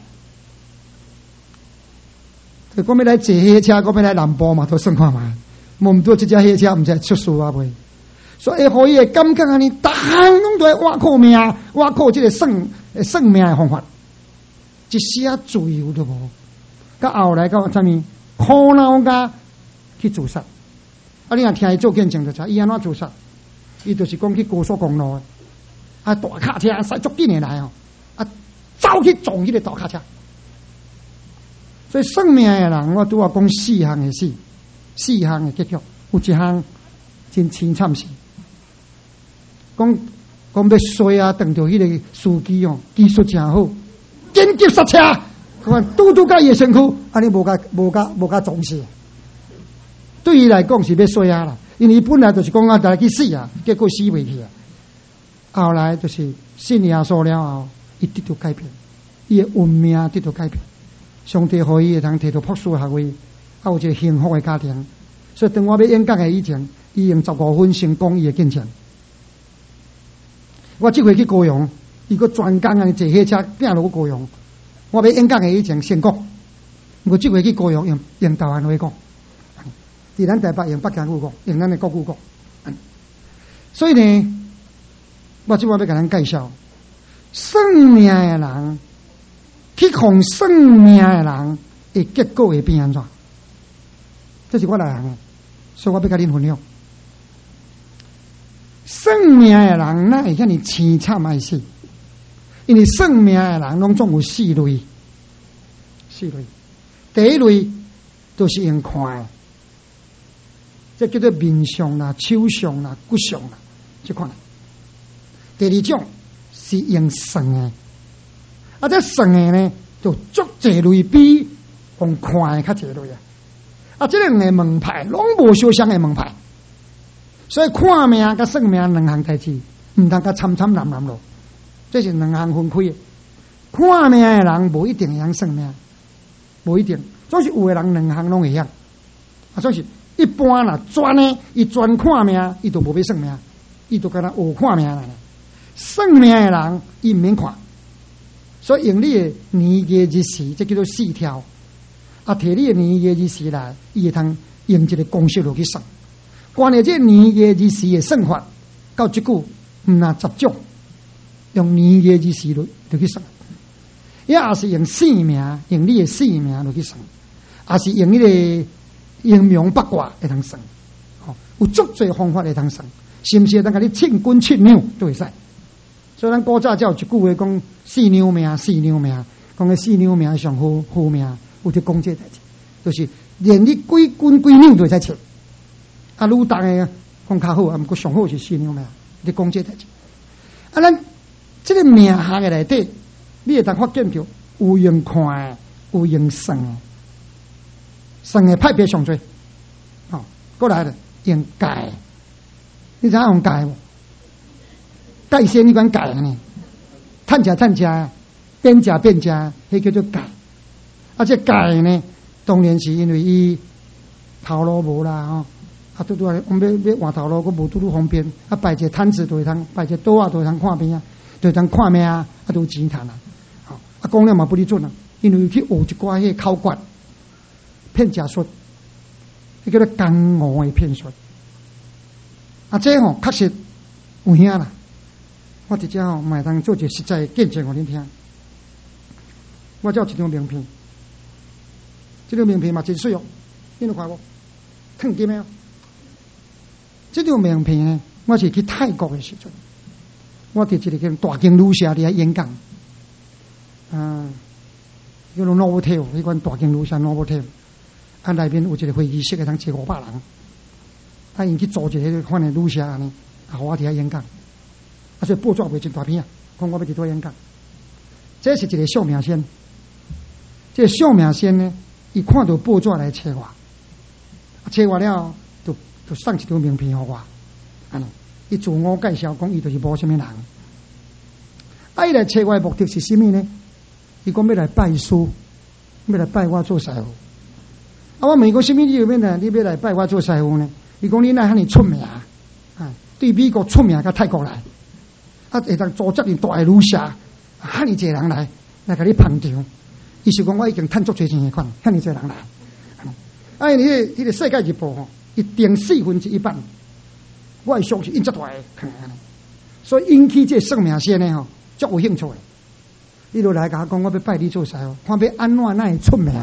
就讲要来坐火车，讲要来南部嘛，都算看卖。无毋多即只火车，毋知出事啊袂。 所以互伊会感觉安尼，逐项拢在挖苦命，挖苦即个算命的方法，一丝自由都无。到后来到啥物苦恼甲去自杀。啊，你若听伊做见证就知，伊安怎自杀？伊就是讲去高速公路，大卡车驶足紧的来哦，走去撞迄个大卡车。所以算命的人，我拄仔讲四项的死，四项的结局，有一项真凄惨死。讲要衰啊，撞到迄个司机哦，技术真好，紧急刹车，看拄甲伊的身躯，安尼无甲撞死。对伊来讲是要衰啊啦，因为伊本来就是讲啊，来去死啊，结果死袂去啊。后来就是信耶稣了后，伊得到改变，伊的运命得到改变。上帝互伊会通摕到博士学位，有一个幸福的家庭。所以当我要演讲的以前，伊用15分成功伊的见证。我即回去高雄，伊个专工安尼坐火车拼落去高雄。我要演讲的以前先讲，我即回去高雄用台湾话讲，伫咱台北用北京话讲，用咱的国语讲。所以呢，我即摆要甲咱介绍，算命的人去看算命的人的结果会变安怎？这是我内行的，所以我要甲恁分享。算命的人哪会遐尼凄惨爱死？因为算命的人拢总有4类，第一类就是用看的，这叫做面相啦、手相啦、骨相啦，这款。第二种是用算的，这算的呢，就足侪类比用看的较侪类啊。这两个门派拢无相像的门派。所以看命甲算命两项代志，唔通甲参参咯，这是两项分开的。看命的人无一定会晓算命，无一定，总是有的人两项拢会晓。所以一般啦，专呢，伊专看命，伊就无要算命，伊就敢若学看命啦。算命的人伊唔免看，所以用你的年月日时，这叫做4条。摕你的年月日时来，伊会通用一个公式落去算。关于这年月日时的算法，到即句唔拿10种，用年月日时落去算，也是用姓名，用你的姓名落去算，也是用你的阴阳八卦会通算，有足侪方法会通算，是毋是？当甲你称斤称两都会使。所以咱古早才有一句话讲4两命，讲个4两命上好命，有伫讲这代志，就是连你几斤几两都会使称。愈重的讲较好，毋过上好是4两命，你讲这代志。咱这个命下嘅内底，你会当发现到有用看的，有用算的，算的派别上多。过来了用解，你知影用解无？解仙你管解呢？趁食，变食，迄叫做解。这解呢，当然是因为伊头路无啦拄拄我们要换头路，佫无拄拄方便。摆一个摊子就会通，摆一个桌就会通看病啊，就会通看命啊，都有钱赚啦。讲了嘛不离准啊，因为去学一寡迄口诀、骗假术，迄叫做江湖的骗术。这确实有影啦。我直接买当做一个实在的见证，互恁听。我有一张名片，这张名片嘛真水哦，恁有看无？烫金的。这张名片呢，我是去泰国的时阵，我伫一个大经旅社伫遐演讲，叫做 Novotel， 迄款大经旅社 Novotel， 内面有一个会议室，会通坐500人，因去租一个迄款的旅社安尼，互我伫遐演讲，所以报纸卖真大片啊，讲我要伫遐演讲。这是一个相命仙，这个相命仙呢，伊看到报纸来找我，找我了。就送一张名片互我，伊自我介绍讲，伊就是无什么人。伊来找我的目的是什么呢？伊讲要来拜师，要来拜我做师傅。我问伊讲什么理由呢？你要来拜我做师傅呢？伊讲你哪遐尼出名对美国出名，甲泰国来，会当组织你大的旅社，遐尼济人来甲你捧场。伊是讲我已经趁足侪钱的款，遐尼济人来。迄个世界日报伊订1/4版， 我相信因遮大个，所以引起这算命先呢吼，足有兴趣的。伊就来甲我讲，我要拜你做师哦，看要安怎会出名。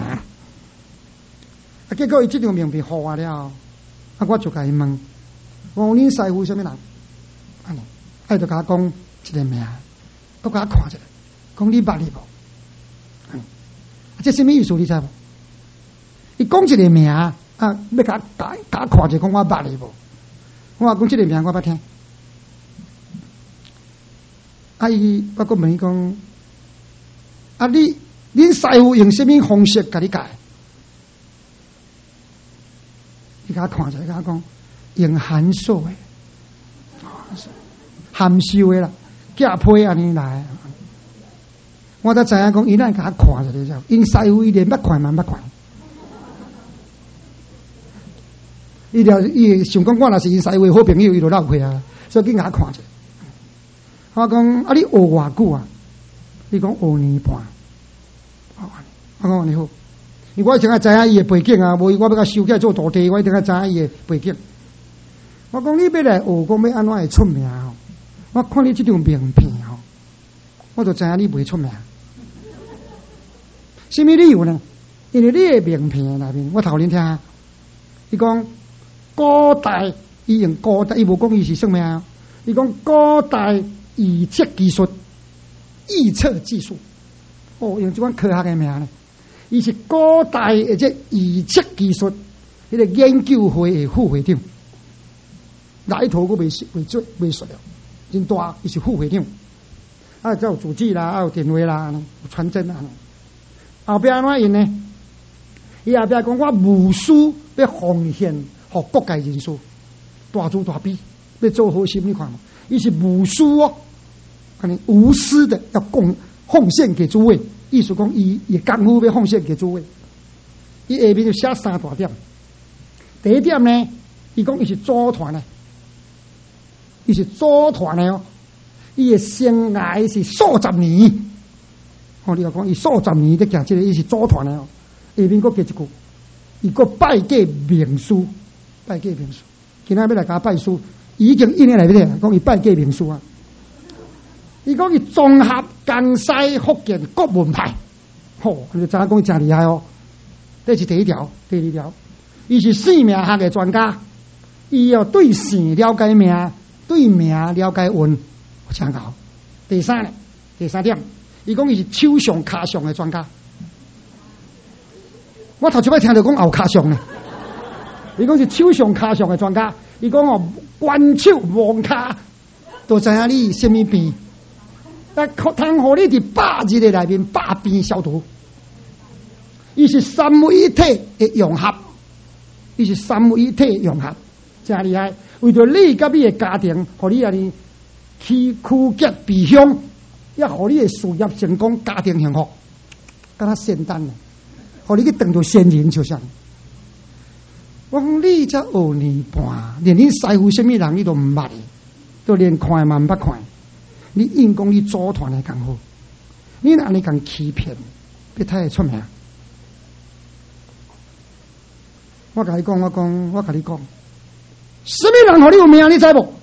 结果伊即张名片互我了，我就甲伊问，我讲恁师傅什么人？安尼，就甲我讲一个名，我甲我看一下，讲你捌伊无？这什么意思？你知无？伊讲一个名要甲我看一下，讲我捌伊无？我讲这个名我捌听。我阁问伊讲，恁师傅用什么方式甲你教？你甲我看一下，甲我讲用函授的，函授的啦，寄批安尼来。我才知影讲，伊哪甲我看一下，因师傅伊连捌看嘛捌看。伊想讲，我若是因师傅的好朋友，伊就闹开啊，所以紧甲我看一下。我讲你学偌久啊？你讲学年半。我讲你好。我一定要知影伊的背景啊，无我要甲收起来做徒弟，我一定要知影伊的背景。我讲你要来学，讲要安怎会出名吼？我看你这张名片吼，我就知影你袂出名。什么理由呢？因为你的名片内面，我头恁听，伊讲古代，伊用古代，伊无讲伊是算命，伊讲古代预测技术，预测技术，用这款科学的名呢。伊是古代的这预测技术，迄个研究会的副会长，来头佫未熟了，真大，伊是副会长。还有主机啦，还有电话啦，有传真啊。后壁安怎用呢？伊后壁讲我无私要奉献，互各界人士，大慈大悲，要做好心，你看嘛，伊是无私哦，可能无私的要奉献给诸位。意思讲，伊功夫要奉献给诸位。伊下面就写三大点。第一点呢，伊讲伊是组团的，伊是组团的哦。伊的生涯是数十年。你要讲伊数十年在行这个，伊是组团的哦。下面佫加一句，伊佫拜过名师，拜过名师。今仔要来甲拜师，已经印来咧，讲伊拜过名师啊。伊讲伊综合江西、福建各门派，你就知影讲伊真厉害哦。这是第一条，第二条，伊是算命学的专家，伊要对姓了解命，对命了解运，真好。第三点，伊讲伊是手相、脚相的专家。我头一摆听到讲后脚相呢，伊讲是手相、脚相的专家。伊讲观手望脚，都知影你什么病。通互你伫100日的内面百病消毒，伊是三位一体的融合，真厉害。为着你甲你的家庭，互你安尼趋吉避凶，也互你的事业成功，家庭幸福，敢若仙丹呢，互你去当做仙人就像。我讲你才学年半，连你师傅什么人你都毋捌，都连看嘛毋捌看。你硬讲你组团的功夫，你哪里敢欺骗？别太出名。我甲你讲，我甲你讲，什么人互你有名？你知无？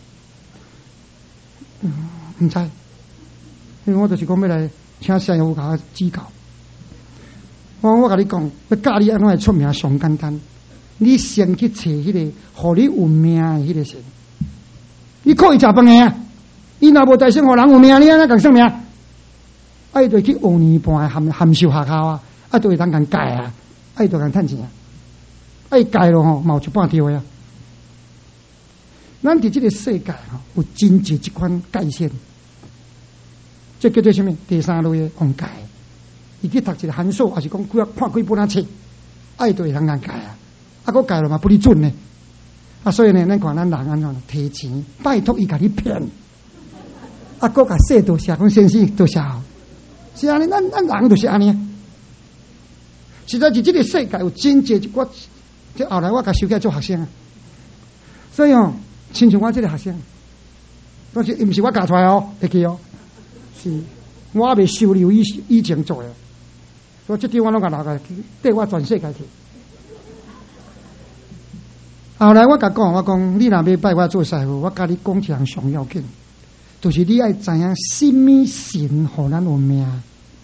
唔知，因为我就是讲要来请师傅甲我指教。我甲你讲，要教你安怎会出名，上简单。你先去找迄个互你有名的迄个神，你可以食饭的啊。伊若无在生活人有命，你安怎讲算命？伊就去学年半函授学校啊，就会当共改啊，就共趁钱啊，改咯吼，有一半条啊。咱伫这个世界吼，有真济一款界线，这叫做什么？第三类的往改。伊去读一个函授，还是讲看几本册，就会当共改啊，佫改了嘛不离准呢。所以呢，咱看咱人安怎提钱，拜托伊甲你骗。佫甲说多谢，讲先生多谢哦。是安尼，咱人就是安尼。实在是这个世界有真济我，这后来我甲收起来做学生啊。所以亲像我这个学生，但是伊毋是我教出来哦，会记哦，是我未收留以前做的，所以这点我拢甲留下，对我全世界去。 后来我甲讲，我讲你若要拜我做师傅，我甲你讲一项上要紧，就是你爱知影什么神互咱有命。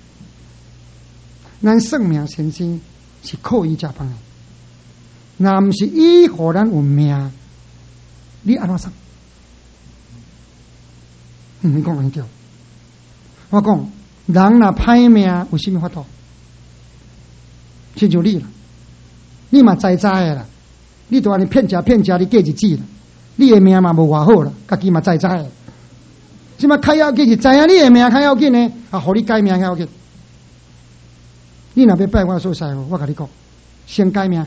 咱算命先生是靠伊食饭的，若毋是伊互咱有命，你安怎算？你讲安对？我讲人若歹命，有啥物法度？亲像你啦，你嘛知的啦。你都安尼骗食，你过日子啦，你的命嘛无偌好啦，家己嘛知的。即马较要紧是知影你的命较要紧呢，互你改命较要紧。你若要拜我做师傅，我甲你讲，先改命，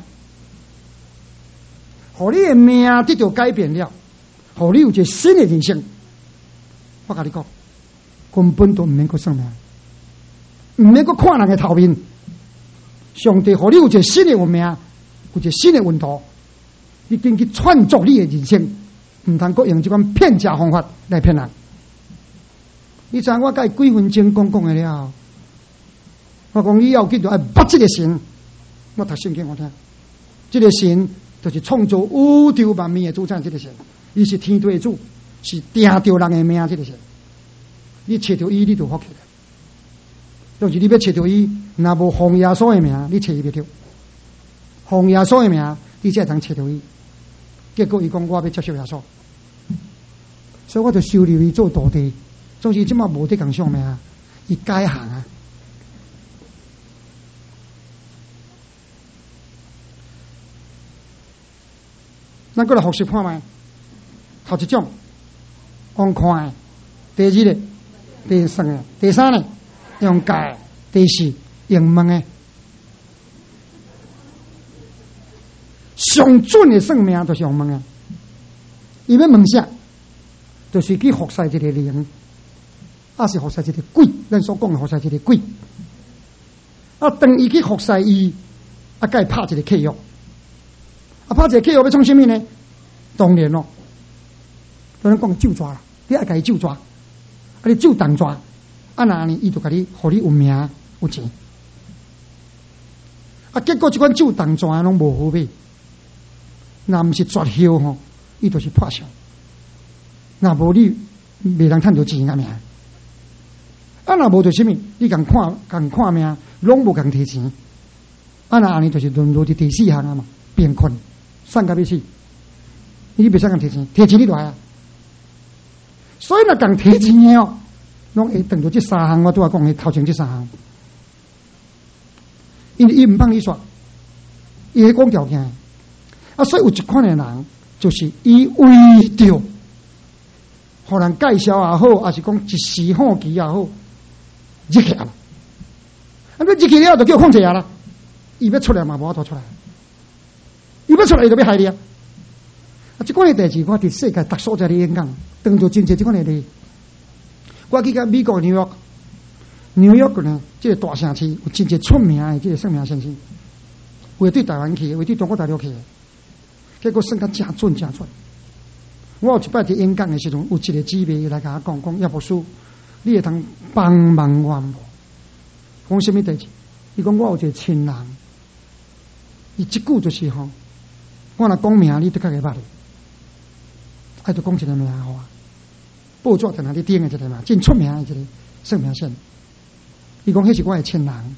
互你的命得到改变了，互你有一个新的人生。我甲你讲，根本都毋免去算命，毋免去看人的头面。上帝互你有一个新的运命，有一个新的运途。你紧去创作你的人生，毋通阁用这款骗假方法来骗人。你知我甲伊几分钟讲的了，我讲你要紧就爱捌这个神。我读圣经我听，这个神就是创造宇宙万物的主宰，这个神，伊是天地的主，是定着人的命，这个神。你找到伊，你就福气了。就是你要找到伊，若无奉耶稣的名，你找伊袂着；奉耶稣的名，你才会通找到伊。结果伊讲我要接受耶稣，所以我就收留伊做徒弟。总是即马无得共相命，伊改行啊。咱过来复习看卖，头一种用看的，第二咧第算的，第三咧用改，第四用问的。上准的算命就是用问的，伊要问啥，就是去服侍一个灵，是服侍一个鬼。咱所讲的服侍一个鬼，当伊去服侍伊，甲伊拍一个契约，拍一个契约要创啥物呢？当然咯，咱讲咒抓啦，你爱甲伊咒抓，你咒当抓，若安尼伊就甲你，互你有名有钱。结果这款咒当抓拢无好买。若毋是绝hiệu吼，伊就是破相。若无你袂通趁到钱个命。若无就啥物，你共看命，拢无共提钱。若安尼就是沦落伫第四项啊嘛，变困，散到要死。你袂使共提钱，提钱你就来啊。所以若共提钱的哦，拢会等到这三项，我拄仔讲的头前这三项。因为伊毋帮你说，伊会讲条件。所以有一款的人，就是伊为着互人介绍也好，还是讲一时好奇也好，入去啊！你入去了就叫控制啊啦！伊要出来嘛，无法度出来。伊要出来就要害你啊！这款的代志，我伫世界各所在的演讲，当作真侪这款的例。我去到美国纽约呢，这个大城市有真侪出名的这个算命先生，为对台湾去，为对中国大陆去。结果算甲真准。我有一摆伫演讲的时阵，有一个姊妹来甲我讲，叶博士，你会通帮忙我无？讲什么代志？伊讲我有一个亲人，伊即句就是吼，我若讲名，你都较会捌。就讲一个名好啊，报纸在那里顶的一个嘛，真出名的一个算命先。伊讲迄是我的亲人。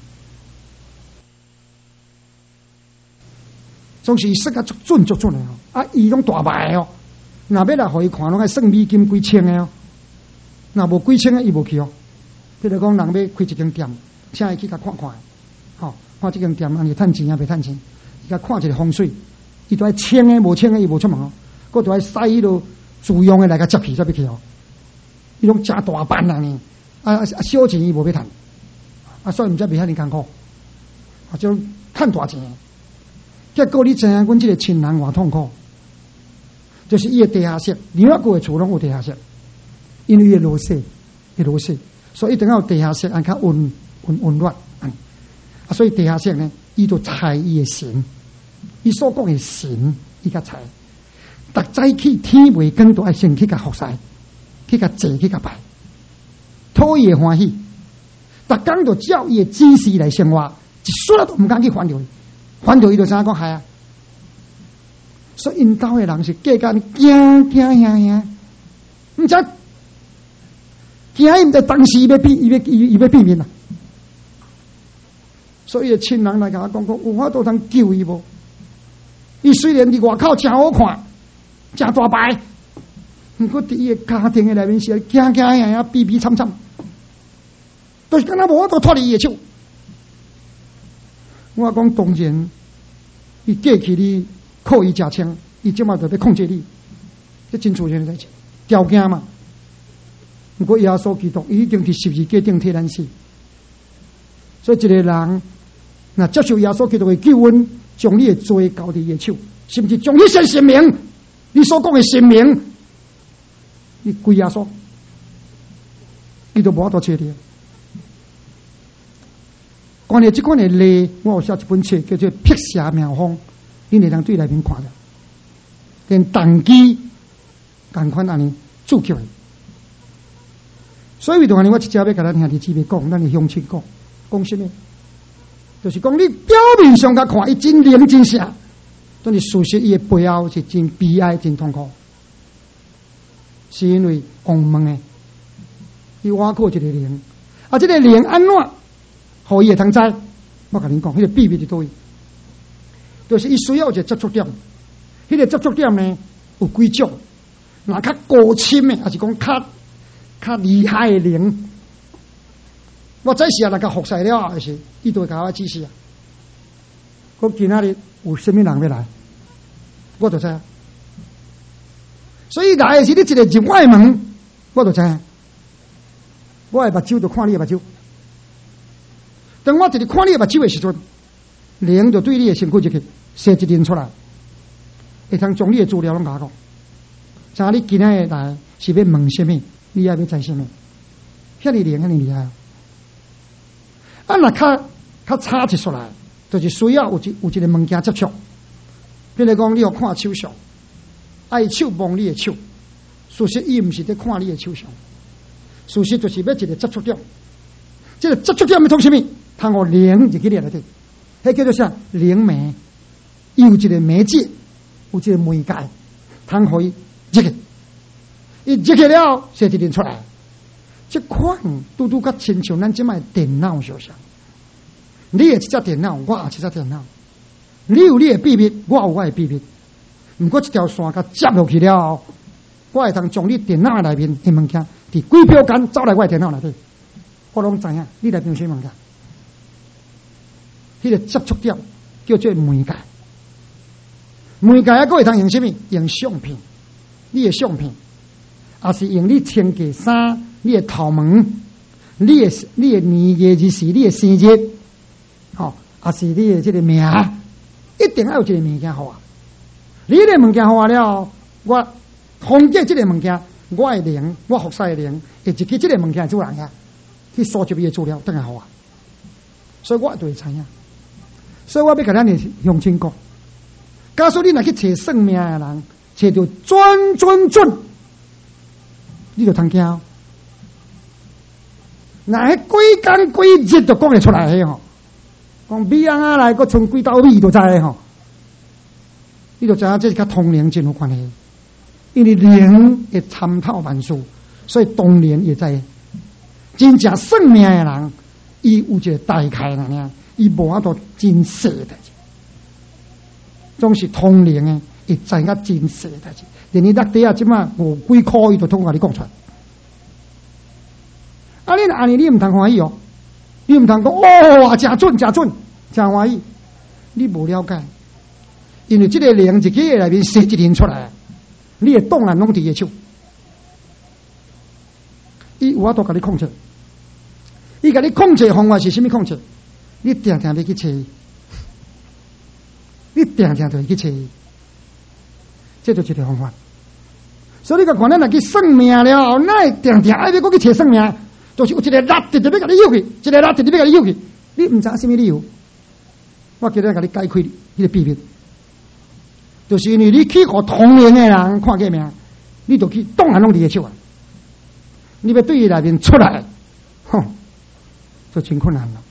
总是算甲足准的哦，伊拢大牌哦。若要来互伊看，拢爱算美金几千的哦。若无几千的，伊无去哦。比如讲，人要开一间店，请伊去甲看看，吼，看这间店安尼趁钱啊，袂趁钱，伊甲看一个风水，伊都爱签的，无签的伊无出门哦。佫都爱使迄落自用的来甲接去才要去哦。伊拢真大班人呢，小钱伊无要趁，所以毋则袂遐尼艰苦，就趁大钱。结果你知影，阮这个亲人偌痛苦，就是伊的地下室，另外个厝拢有地下室，因为伊楼势，所以一定要有地下室，按较温暖，所以地下室呢，伊就猜伊的神，伊所讲的神，伊甲猜，逐早起天未光都爱先去甲服侍，去甲坐，去甲拜，讨伊的欢喜，逐工就照伊的指示来生活，一丝都毋敢去反对。反对伊就怎讲害啊？ 所以因兜的人是计较惊吓，唔知惊伊唔知当时伊要避免啊。所以亲人来甲我讲，有法度通救伊无？伊虽然伫外口真好看，真大牌，毋过伫伊的家庭的内面是惊吓，悲惨惨，就是敢若无法度脱离伊的手。我讲当然，伊过去你靠伊食枪，伊即马就要控制你，这真自然的代志，条件嘛。不过耶稣基督已经伫十字架顶替咱死，所以一个人若接受耶稣基督的救恩，将你的罪交伫伊的手，甚至将你的生命，你所讲的生命，你归耶稣，伊就无法度切你。关于这款的例，我有写一本册叫做《辟邪妙方》，你会当对内面看到，连动机同款安尼做起来。所以为着安尼，我一直要甲咱兄弟姊妹讲，咱的乡亲讲什么？就是讲你表面上甲看，伊真灵真邪，但是事实伊的背后是真悲哀、真痛苦，是因为王门的，伊挖过一个灵，啊，这个灵安怎？互伊会通知，我甲恁讲，迄个秘密伫倒位，就是伊需要一个接触点。迄个接触点呢，有几种，若较高深的，还是讲较厉害的灵。我早时啊，若甲服侍了后，是伊就会甲我指示啊。我今仔日有啥物人要来，我就知影。所以来的是你一个入我的门，我就知影。我的目睭就看你的目睭。当我直直看你的目睭的时阵，灵就对你的身躯入去，射一灵出来，会通将你的资料拢甲我讲。像你今仔日来是要问什么，你也要知什么，遐尼灵，遐尼厉害。啊，若较差一出来，就是需要有一个物件接触。比如讲，你要看手相，伊手摸你的手，事实伊毋是在看你的手相，事实就是要一个接触点。这个接触点要通什么？通互灵入去里底，迄叫做啥？灵媒，伊有一个媒介，有一个媒介，通互伊入去。伊入去了，射一灵出来。这款拄拄甲亲像咱即摆电脑相像。你有一只电脑，我有一只电脑。你有你的秘密，我有我的秘密。毋过一条线甲接落去了，我会通将你电脑内面的物件，伫几秒间走来我的电脑内底。我拢知影，你来平时物件，迄个接触点叫做媒介。媒介还佫会通用什么？用相片，你的相片，也是用你穿过衫、你的头毛、你的年月日时、你的生日，吼，也是你的这个名，一定要有一个物件互我。你这个物件互我了，我封记这个物件，我的灵，我服侍的灵，会入去这个物件主人遐。去收集伊的资料，等下好啊！所以我就会知影。所以我要甲咱的乡亲讲，假使你若去找算命的人，找到准，你就通惊。若迄几工几日就讲会出来的吼，讲米翁仔来，佫剩几斗米就知的吼，你就知影这是甲通灵真有关系。因为灵会参透万事，所以当然会知。真正算命的人，伊有一个大概那样，伊无法度真实的代志，总是通灵的，会知影真实的代志。连你落地啊，即马5几箍，伊就通甲你讲出来。啊，你安尼你毋通欢喜哦，你毋通讲哦，真准，真欢喜。你无了解，因为这个灵入去内面射一灵出来，你的档案拢伫伊手，伊有法度甲你控制。伊甲你控制方法是啥物控制？你定定要去找伊，你定定就会去找伊，这就是一个方法。所以你甲看咱若去算命了后，那定定爱要搁去找算命，就是有一个力直直要甲你诱去，一个力直直要甲你诱去，你毋知影什么理由。我今日甲你解开迄个秘密，就是因为你去互同龄的人看见命，你就去当然拢伫个手啊，你要对伊内面出来，吼。就真困难了，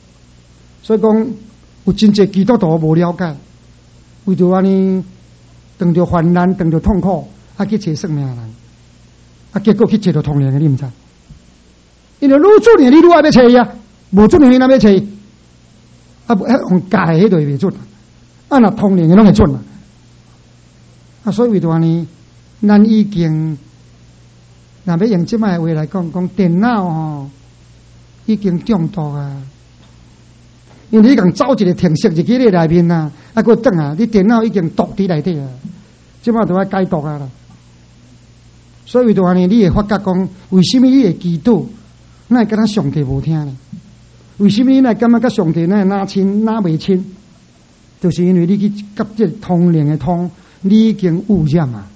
所以讲有真侪基督徒无了解，为着安尼等着患难，等着痛苦，去找算命的人，结果去找到通灵的，你唔知？因为愈准的你愈爱要找呀，无准的你哪要找？用假的迄就袂准，若通灵的拢会准啦。所以为着安尼，咱已经若要用即摆话来讲电脑已经中毒啊！因为你共走一个程式入去你内面啊，搁转啊，你电脑已经毒伫内底啊，即摆就要解毒啊啦。所以为着安尼，你会发觉讲，为什么你会祈祷，那会敢若上帝无听呢？为什么你会感觉甲上帝那拿亲拿袂亲？就是因为你去甲这通灵的通，你已经污染啊。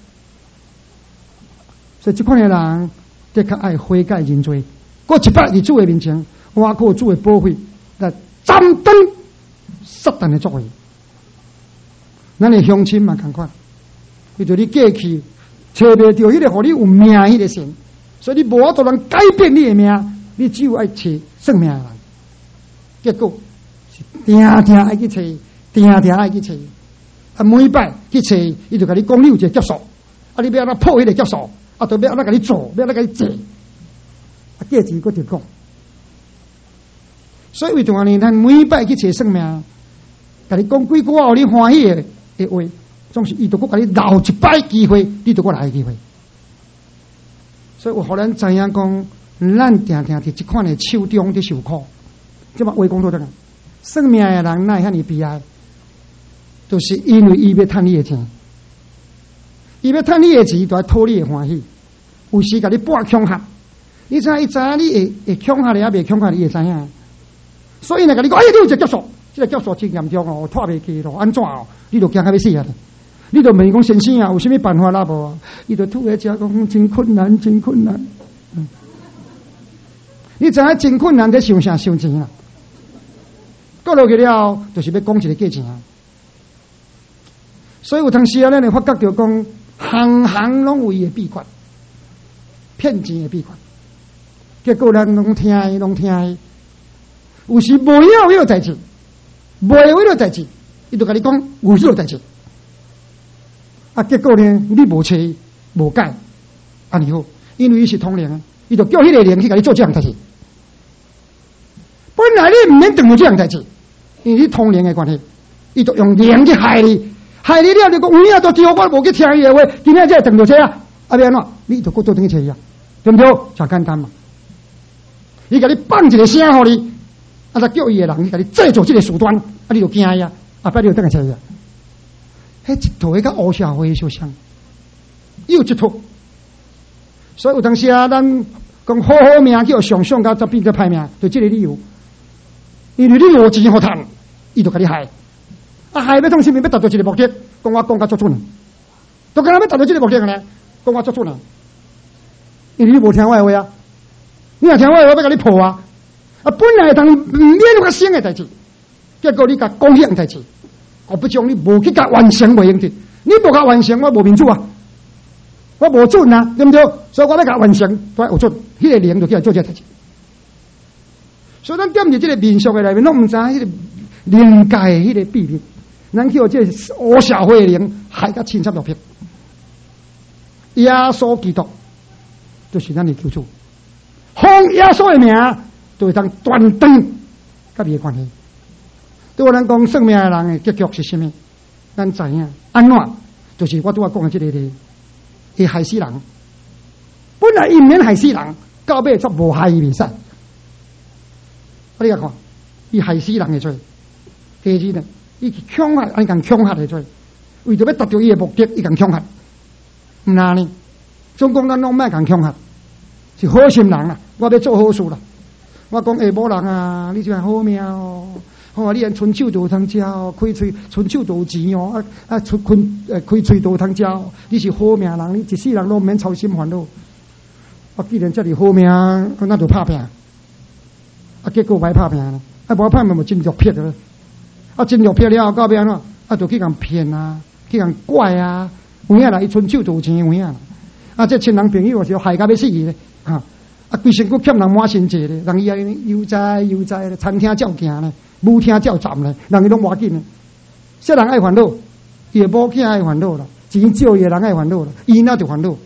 所以这款的人，的确爱悔改认罪，过一摆伫主的面前，挖靠主的保惠，来斩断撒旦的作为。咱的乡亲嘛同款，为着你过去找袂到迄个互你有命迄个神，所以你无法度能改变你的命，你只有爱找算命的人。结果是定爱去找，定爱去找，每摆去找，伊就甲你讲你有一个结束，你要安怎破迄个结束，就要安怎甲你做，要安怎甲你做，价值搁直讲。所以为着安尼，咱每摆去找算命，甲你讲几句互你欢喜的话，总是伊就搁甲你留一摆机会，你就搁来机会。所以有互咱知影讲，咱定伫即款的手中伫受苦。即么话讲到这个，算命的人哪会遐尼悲哀？就是因为伊要趁你的钱，伊要趁你的钱，就要讨你的欢喜。有时甲你半恐吓，你知影伊知影你会恐吓你，也袂恐吓你，会知影。所以呢，甲你讲，你有一个结束，这个结束真严重哦，拖袂起咯，安怎哦？你就惊到要死啊！你就问讲先生啊，有啥物办法啦无？伊就吐个只讲真困难，真困难。你知影真困难在想啥？想钱啊！过落去了，就是要讲一个价钱啊。所以有当时啊，咱会发觉到讲，行行拢有伊的秘诀，骗钱的秘诀。结果咱拢听，有时无要迄个代志，无迄个代志，伊就甲你讲有迄个代志。结果呢，你无找无解，安尼好，因为伊是通灵的，伊就叫迄个灵去甲你做这样代志。本来你唔免当做这样代志，因为你通灵的关系，伊就用灵去害你，害你了，你讲有影都叫我无去听伊的话，今仔才当做这啊，要安怎？你就搁倒转去找伊啊，对不对？真简单嘛。伊甲你放一个声互你，再叫伊的人去甲你制造这个事端，你就惊伊啊，摆你就等下找伊啊。迄一套迄个乌社会相像，又一套。所以有当时啊，咱讲好命叫上甲则变做歹命，就这个理由。因为你无钱好赚，伊就甲你害。害要创啥物？要达到一个目的，讲我讲甲足准，都敢若要达到这个目的呢？讲我足准啊！因为你无听我的话啊，你若听我的话，要甲你破啊！本来当免有较省的代志，结果你甲讲迄样代志，我不将你无去甲完成袂用得，你无甲完成，我无民主啊！我无准啊，对不对？所以我要甲完成，都有准，迄个灵就起来做这代志。所以咱踮伫这个民俗的内面，拢唔知迄个灵界迄个秘密，咱叫这乌社会的灵害甲清惨落魄。耶稣基督就是咱的救主，奉耶稣的名，就会当断断甲伊的关系。对我咱讲算命的人的结局是啥物？咱知影安怎？就是我拄仔讲的这个的，会害死人。本来伊唔免害死人，到尾则无害伊袂使。你看，伊害死人的罪。第二呢，伊恐吓，安尼共恐吓的罪，为着要达到伊的目的，伊共恐吓。唔那呢？总共咱拢莫共恐吓，是好心人啦。我要做好事啦。我讲下某人啊，你真好命哦。哦，你按春手就有通食哦，开喙春手就有钱哦，开喙就有通食哦。你是好命人，你一世人拢免操心烦恼。既然这里好命，那就拍拼。结果歹拍拼啦，无拍拼咪真肉撇了。真肉撇了，到尾安怎？就去共骗啊，去共怪啊，有影啦，伊春手就有钱有影啦。这亲人朋友是害甲要死伊咧，规身躯欠人满身债咧，人伊安尼悠哉咧，餐厅照行咧，舞厅照站咧，人伊拢活紧咧。些人爱烦恼，伊的某囝爱烦恼啦， 钱少的人爱烦恼了，伊那就烦恼。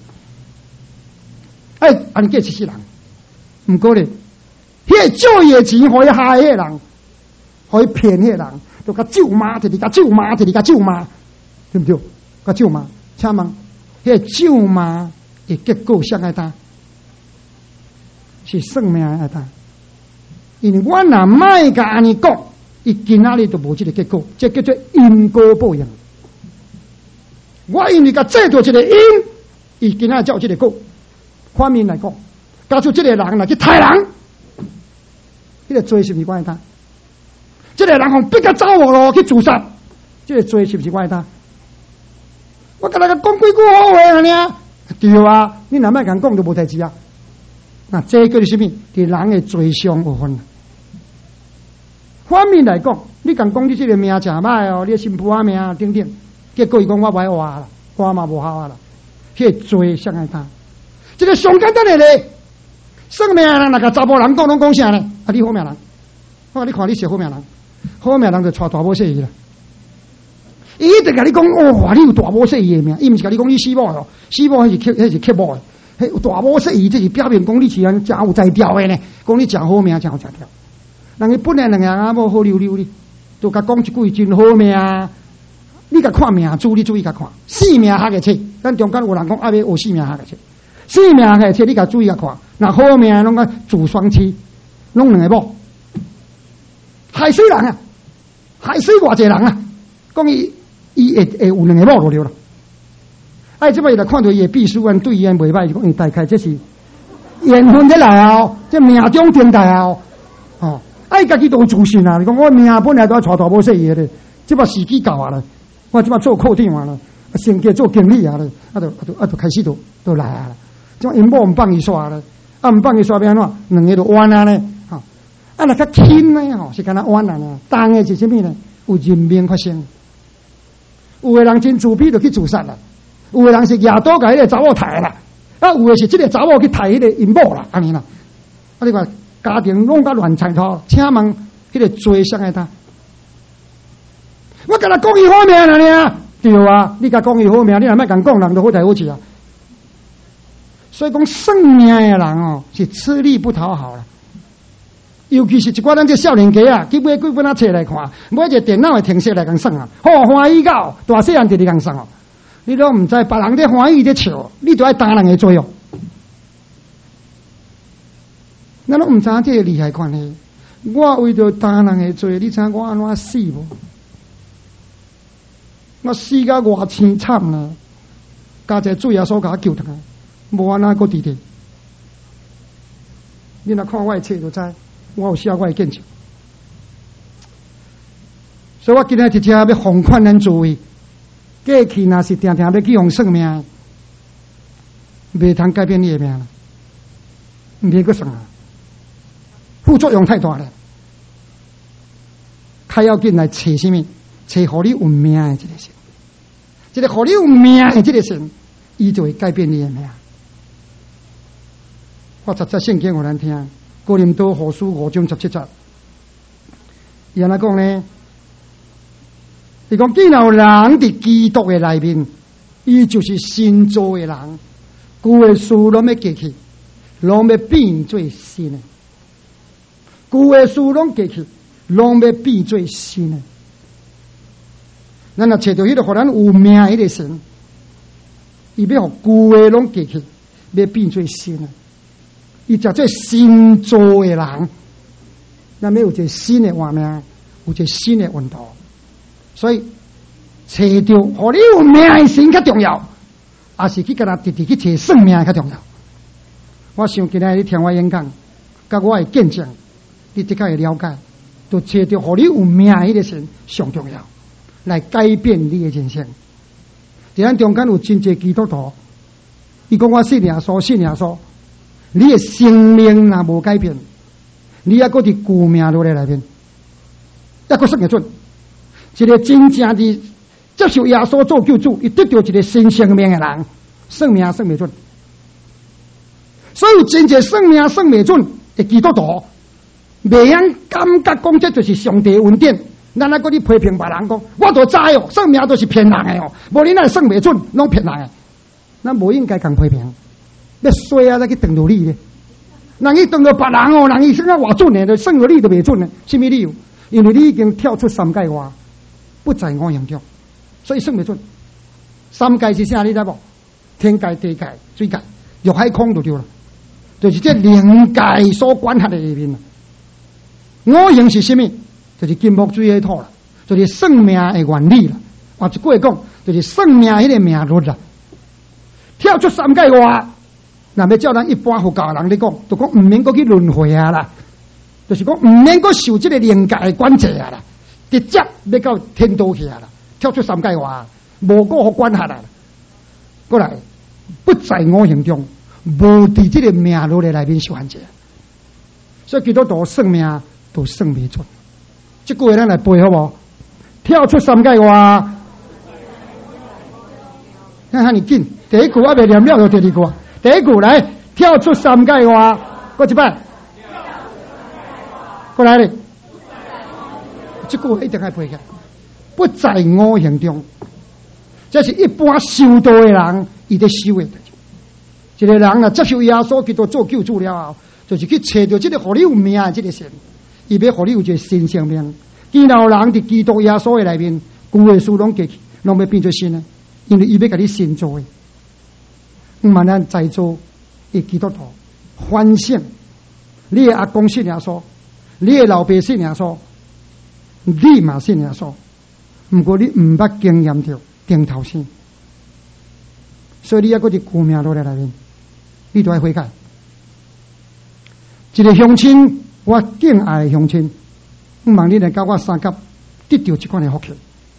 安尼计一世人，毋过咧，迄个少的钱，互伊害迄个人，互伊骗迄个人，就甲咒骂，就是甲咒骂，就是甲咒骂，对不对？甲咒骂，请问，迄个咒骂的结果谁爱担？是算命爱担。因为我若卖甲安尼讲，伊今仔日就无这个结果，这叫做因果报应。我因为甲制度一个因，伊今仔日才有这个果。反面来讲，假如这个人来去杀人，这个罪是不是我爱担？这个人互逼甲走路咯去自杀，这个罪是不是我爱担？我甲大家讲几句好话安尼啊，对啊，你若莫甲讲就无代志啊。那这个是什么？伫人的罪上有分。反面来讲，你讲你这个命真歹哦，你的新妇仔命等等，结果伊讲我不爱活啦，活嘛无效啊啦，迄个罪谁爱担？这个上简单的咧，算命人那个查甫人讲拢讲啥呢？啊，你好命人，你看你是好命人，好命人就带大某小姨啦。伊一直甲你讲哦，你有大某小姨的命，伊毋是甲你讲你死某哦，死某迄是克某的，迄有大某小姨，这是表面讲你是安真有才调的呢，讲你真好命，真有才调。人伊本来两个人某好溜溜哩，就甲讲一句真好命。你甲看命主，你注意甲看，四命学个册，咱中间有人讲要学四命学个册。四命的册，你甲注意甲看，那好命拢个主双妻，拢两个某，害死人啊，害死偌济人啊！讲伊会有两个某就对了。即摆来看到伊的秘书，对伊袂歹，就讲伊大概这是缘分在来哦，这命中定来哦。家己都有自信啊！你讲我命本来都要带大某小姨的，即摆时机到啊啦，我即摆做科长啊啦，升级做经理啊啦，就开始都来啊啦。种因某毋放伊煞咧，毋放伊煞要安怎？两个就弯啊咧，若较轻咧是敢若弯啊呢？重的是啥物呢？有人命发生，有的人真自卑就去自杀啦，有的人是夜倒甲迄个查某杀啦，有的是即个查某去杀迄个因某啦，安尼啦。你看家庭弄甲乱菜头，请问迄个罪谁爱担？我甲他讲伊好命啦呢，对啊，你甲讲伊好命，你若莫甲讲人，就好代好志啊。所以讲算命的人哦，是吃力不讨好了。尤其是一寡咱这少年家啊，去买几本册来看，买一个电脑的程式来共算啊，好欢喜到大细汉直直共算哦。你都唔知别人在欢喜在笑，你就爱担人的罪哦。咱都唔知这个厉害关系。我为着担人的罪，你知我安怎死无？我死甲偌凄惨啦！加一水啊，所甲我救上来。无安那个弟弟，你若看我的册就知，我有写我的见证。所以我今日直接要奉劝咱诸位，过去若是定定要去用算命，袂通改变你的命啦，唔免去算啊，副作用太大了。较要紧来找什么？找互你有命的这个神，这个互你有命的这个神，伊就会改变你的命。我读圣经互咱听，哥林多后书5章17节，伊安怎讲呢？伊讲，既然有人伫基督的内面，伊就是新造的人，旧的事拢要过去，拢要变做新的；旧的事拢过去，拢要变做新的。咱若找到迄个互咱有命迄个神，伊要互旧的拢过去，要变做新的。伊叫做新造的人，那么有一个新的画面，有一个新的运动，所以找到互你有命的神较重要，还是去跟他直直去找算命较重要？我想今日你听我演讲，甲我的见证，你即刻会了解，就找到互你有命的迄个神上重要，来改变你的人生。伫咱中间有真侪基督徒，伊讲我信耶稣，信耶稣。你的生命若无改变，你还搁伫旧命落来内面，还搁算会准。一个真正的接受耶稣做救主，伊得到一个新生命的人，算命算袂准。所以真正算命算袂准的基督徒，袂晓感觉讲这就是上帝恩典， 咱还搁你批评别人讲，我都知哦，算命都是骗人的哦，无你那算袂准，拢骗人的。咱无应该讲批评，要衰啊，再去等到你咧。人去等到别人哦，人伊算啊偌准的，就算到你都袂准的，什么理由？因为你已经跳出三界外，不在我形中，所以算袂准。三界是啥？你知无？天界、地界、水界、欲海空就对了，就是这灵界所管辖的下面。五行是什么？就是金木水火土啦，就是算命的原理啦。换一句话讲，就是算命迄个命律啦。跳出三界外，那要叫咱一般佛教人咧讲，就讲唔免搁去轮回啊啦，就是讲唔免搁受这个灵界的管制啊啦，直接要到天道去啊啦，跳出三界外，无个好管辖啦。过来，不在我行中，无伫这个命律的内面受限制，所以基督徒算命都算袂准。这句话咱来背好无？跳出三界外，看看你紧。第一句还未念了，就第二句。第一句来，跳出三界外，过一摆。过来咧，这句话一定要背起来。不在我行中，这是一般修道的人伊在修的。一个人啊，接受耶稣基督做救主了后，就是去找到这个互你有命的这个神。伊要互你有一个新生命，见到人伫基督耶稣的内面，旧的事拢过去，拢要变做新的，因为伊要甲你新造的。毋茫咱在座的基督徒反省，你的阿公信耶稣，你的老爸信耶稣，你嘛信耶稣，毋过你毋捌经验着顶头先，所以你还搁伫旧命落来内面，你都要悔改。一个乡亲。我敬爱的乡亲，毋茫你来甲我三甲得到这款的福气。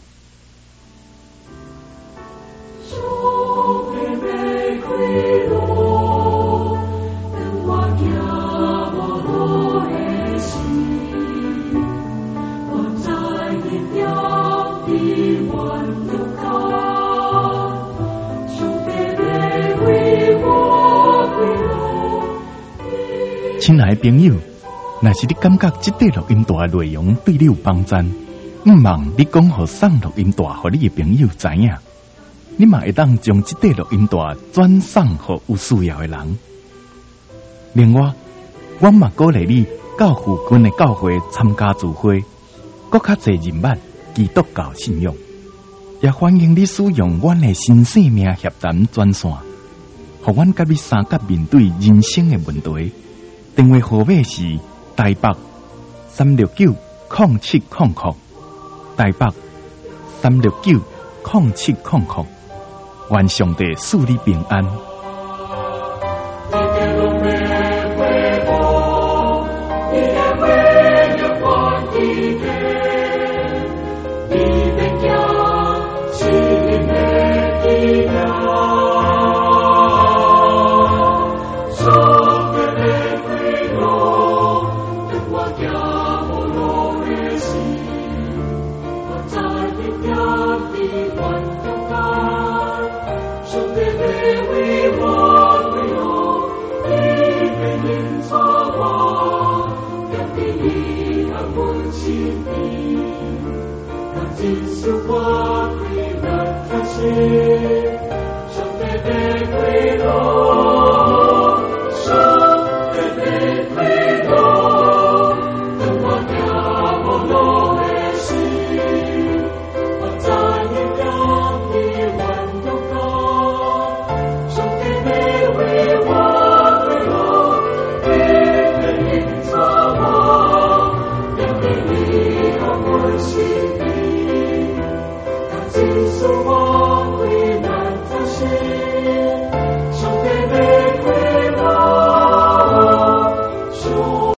亲爱的朋友，若是你感觉这块录音带内容对你有帮助，毋茫你讲互送录音带互你的朋友知影，你嘛会当将这块录音带转送互有需要的人。另外，我嘛鼓励你到附近的教会参加聚会，搁较侪人物基督教信仰，也欢迎你使用阮的新生命协谈专线，互阮甲你三甲面对人生的问题。电话号码是台北3690700，台北3690700，愿上帝赐你平安。
Sông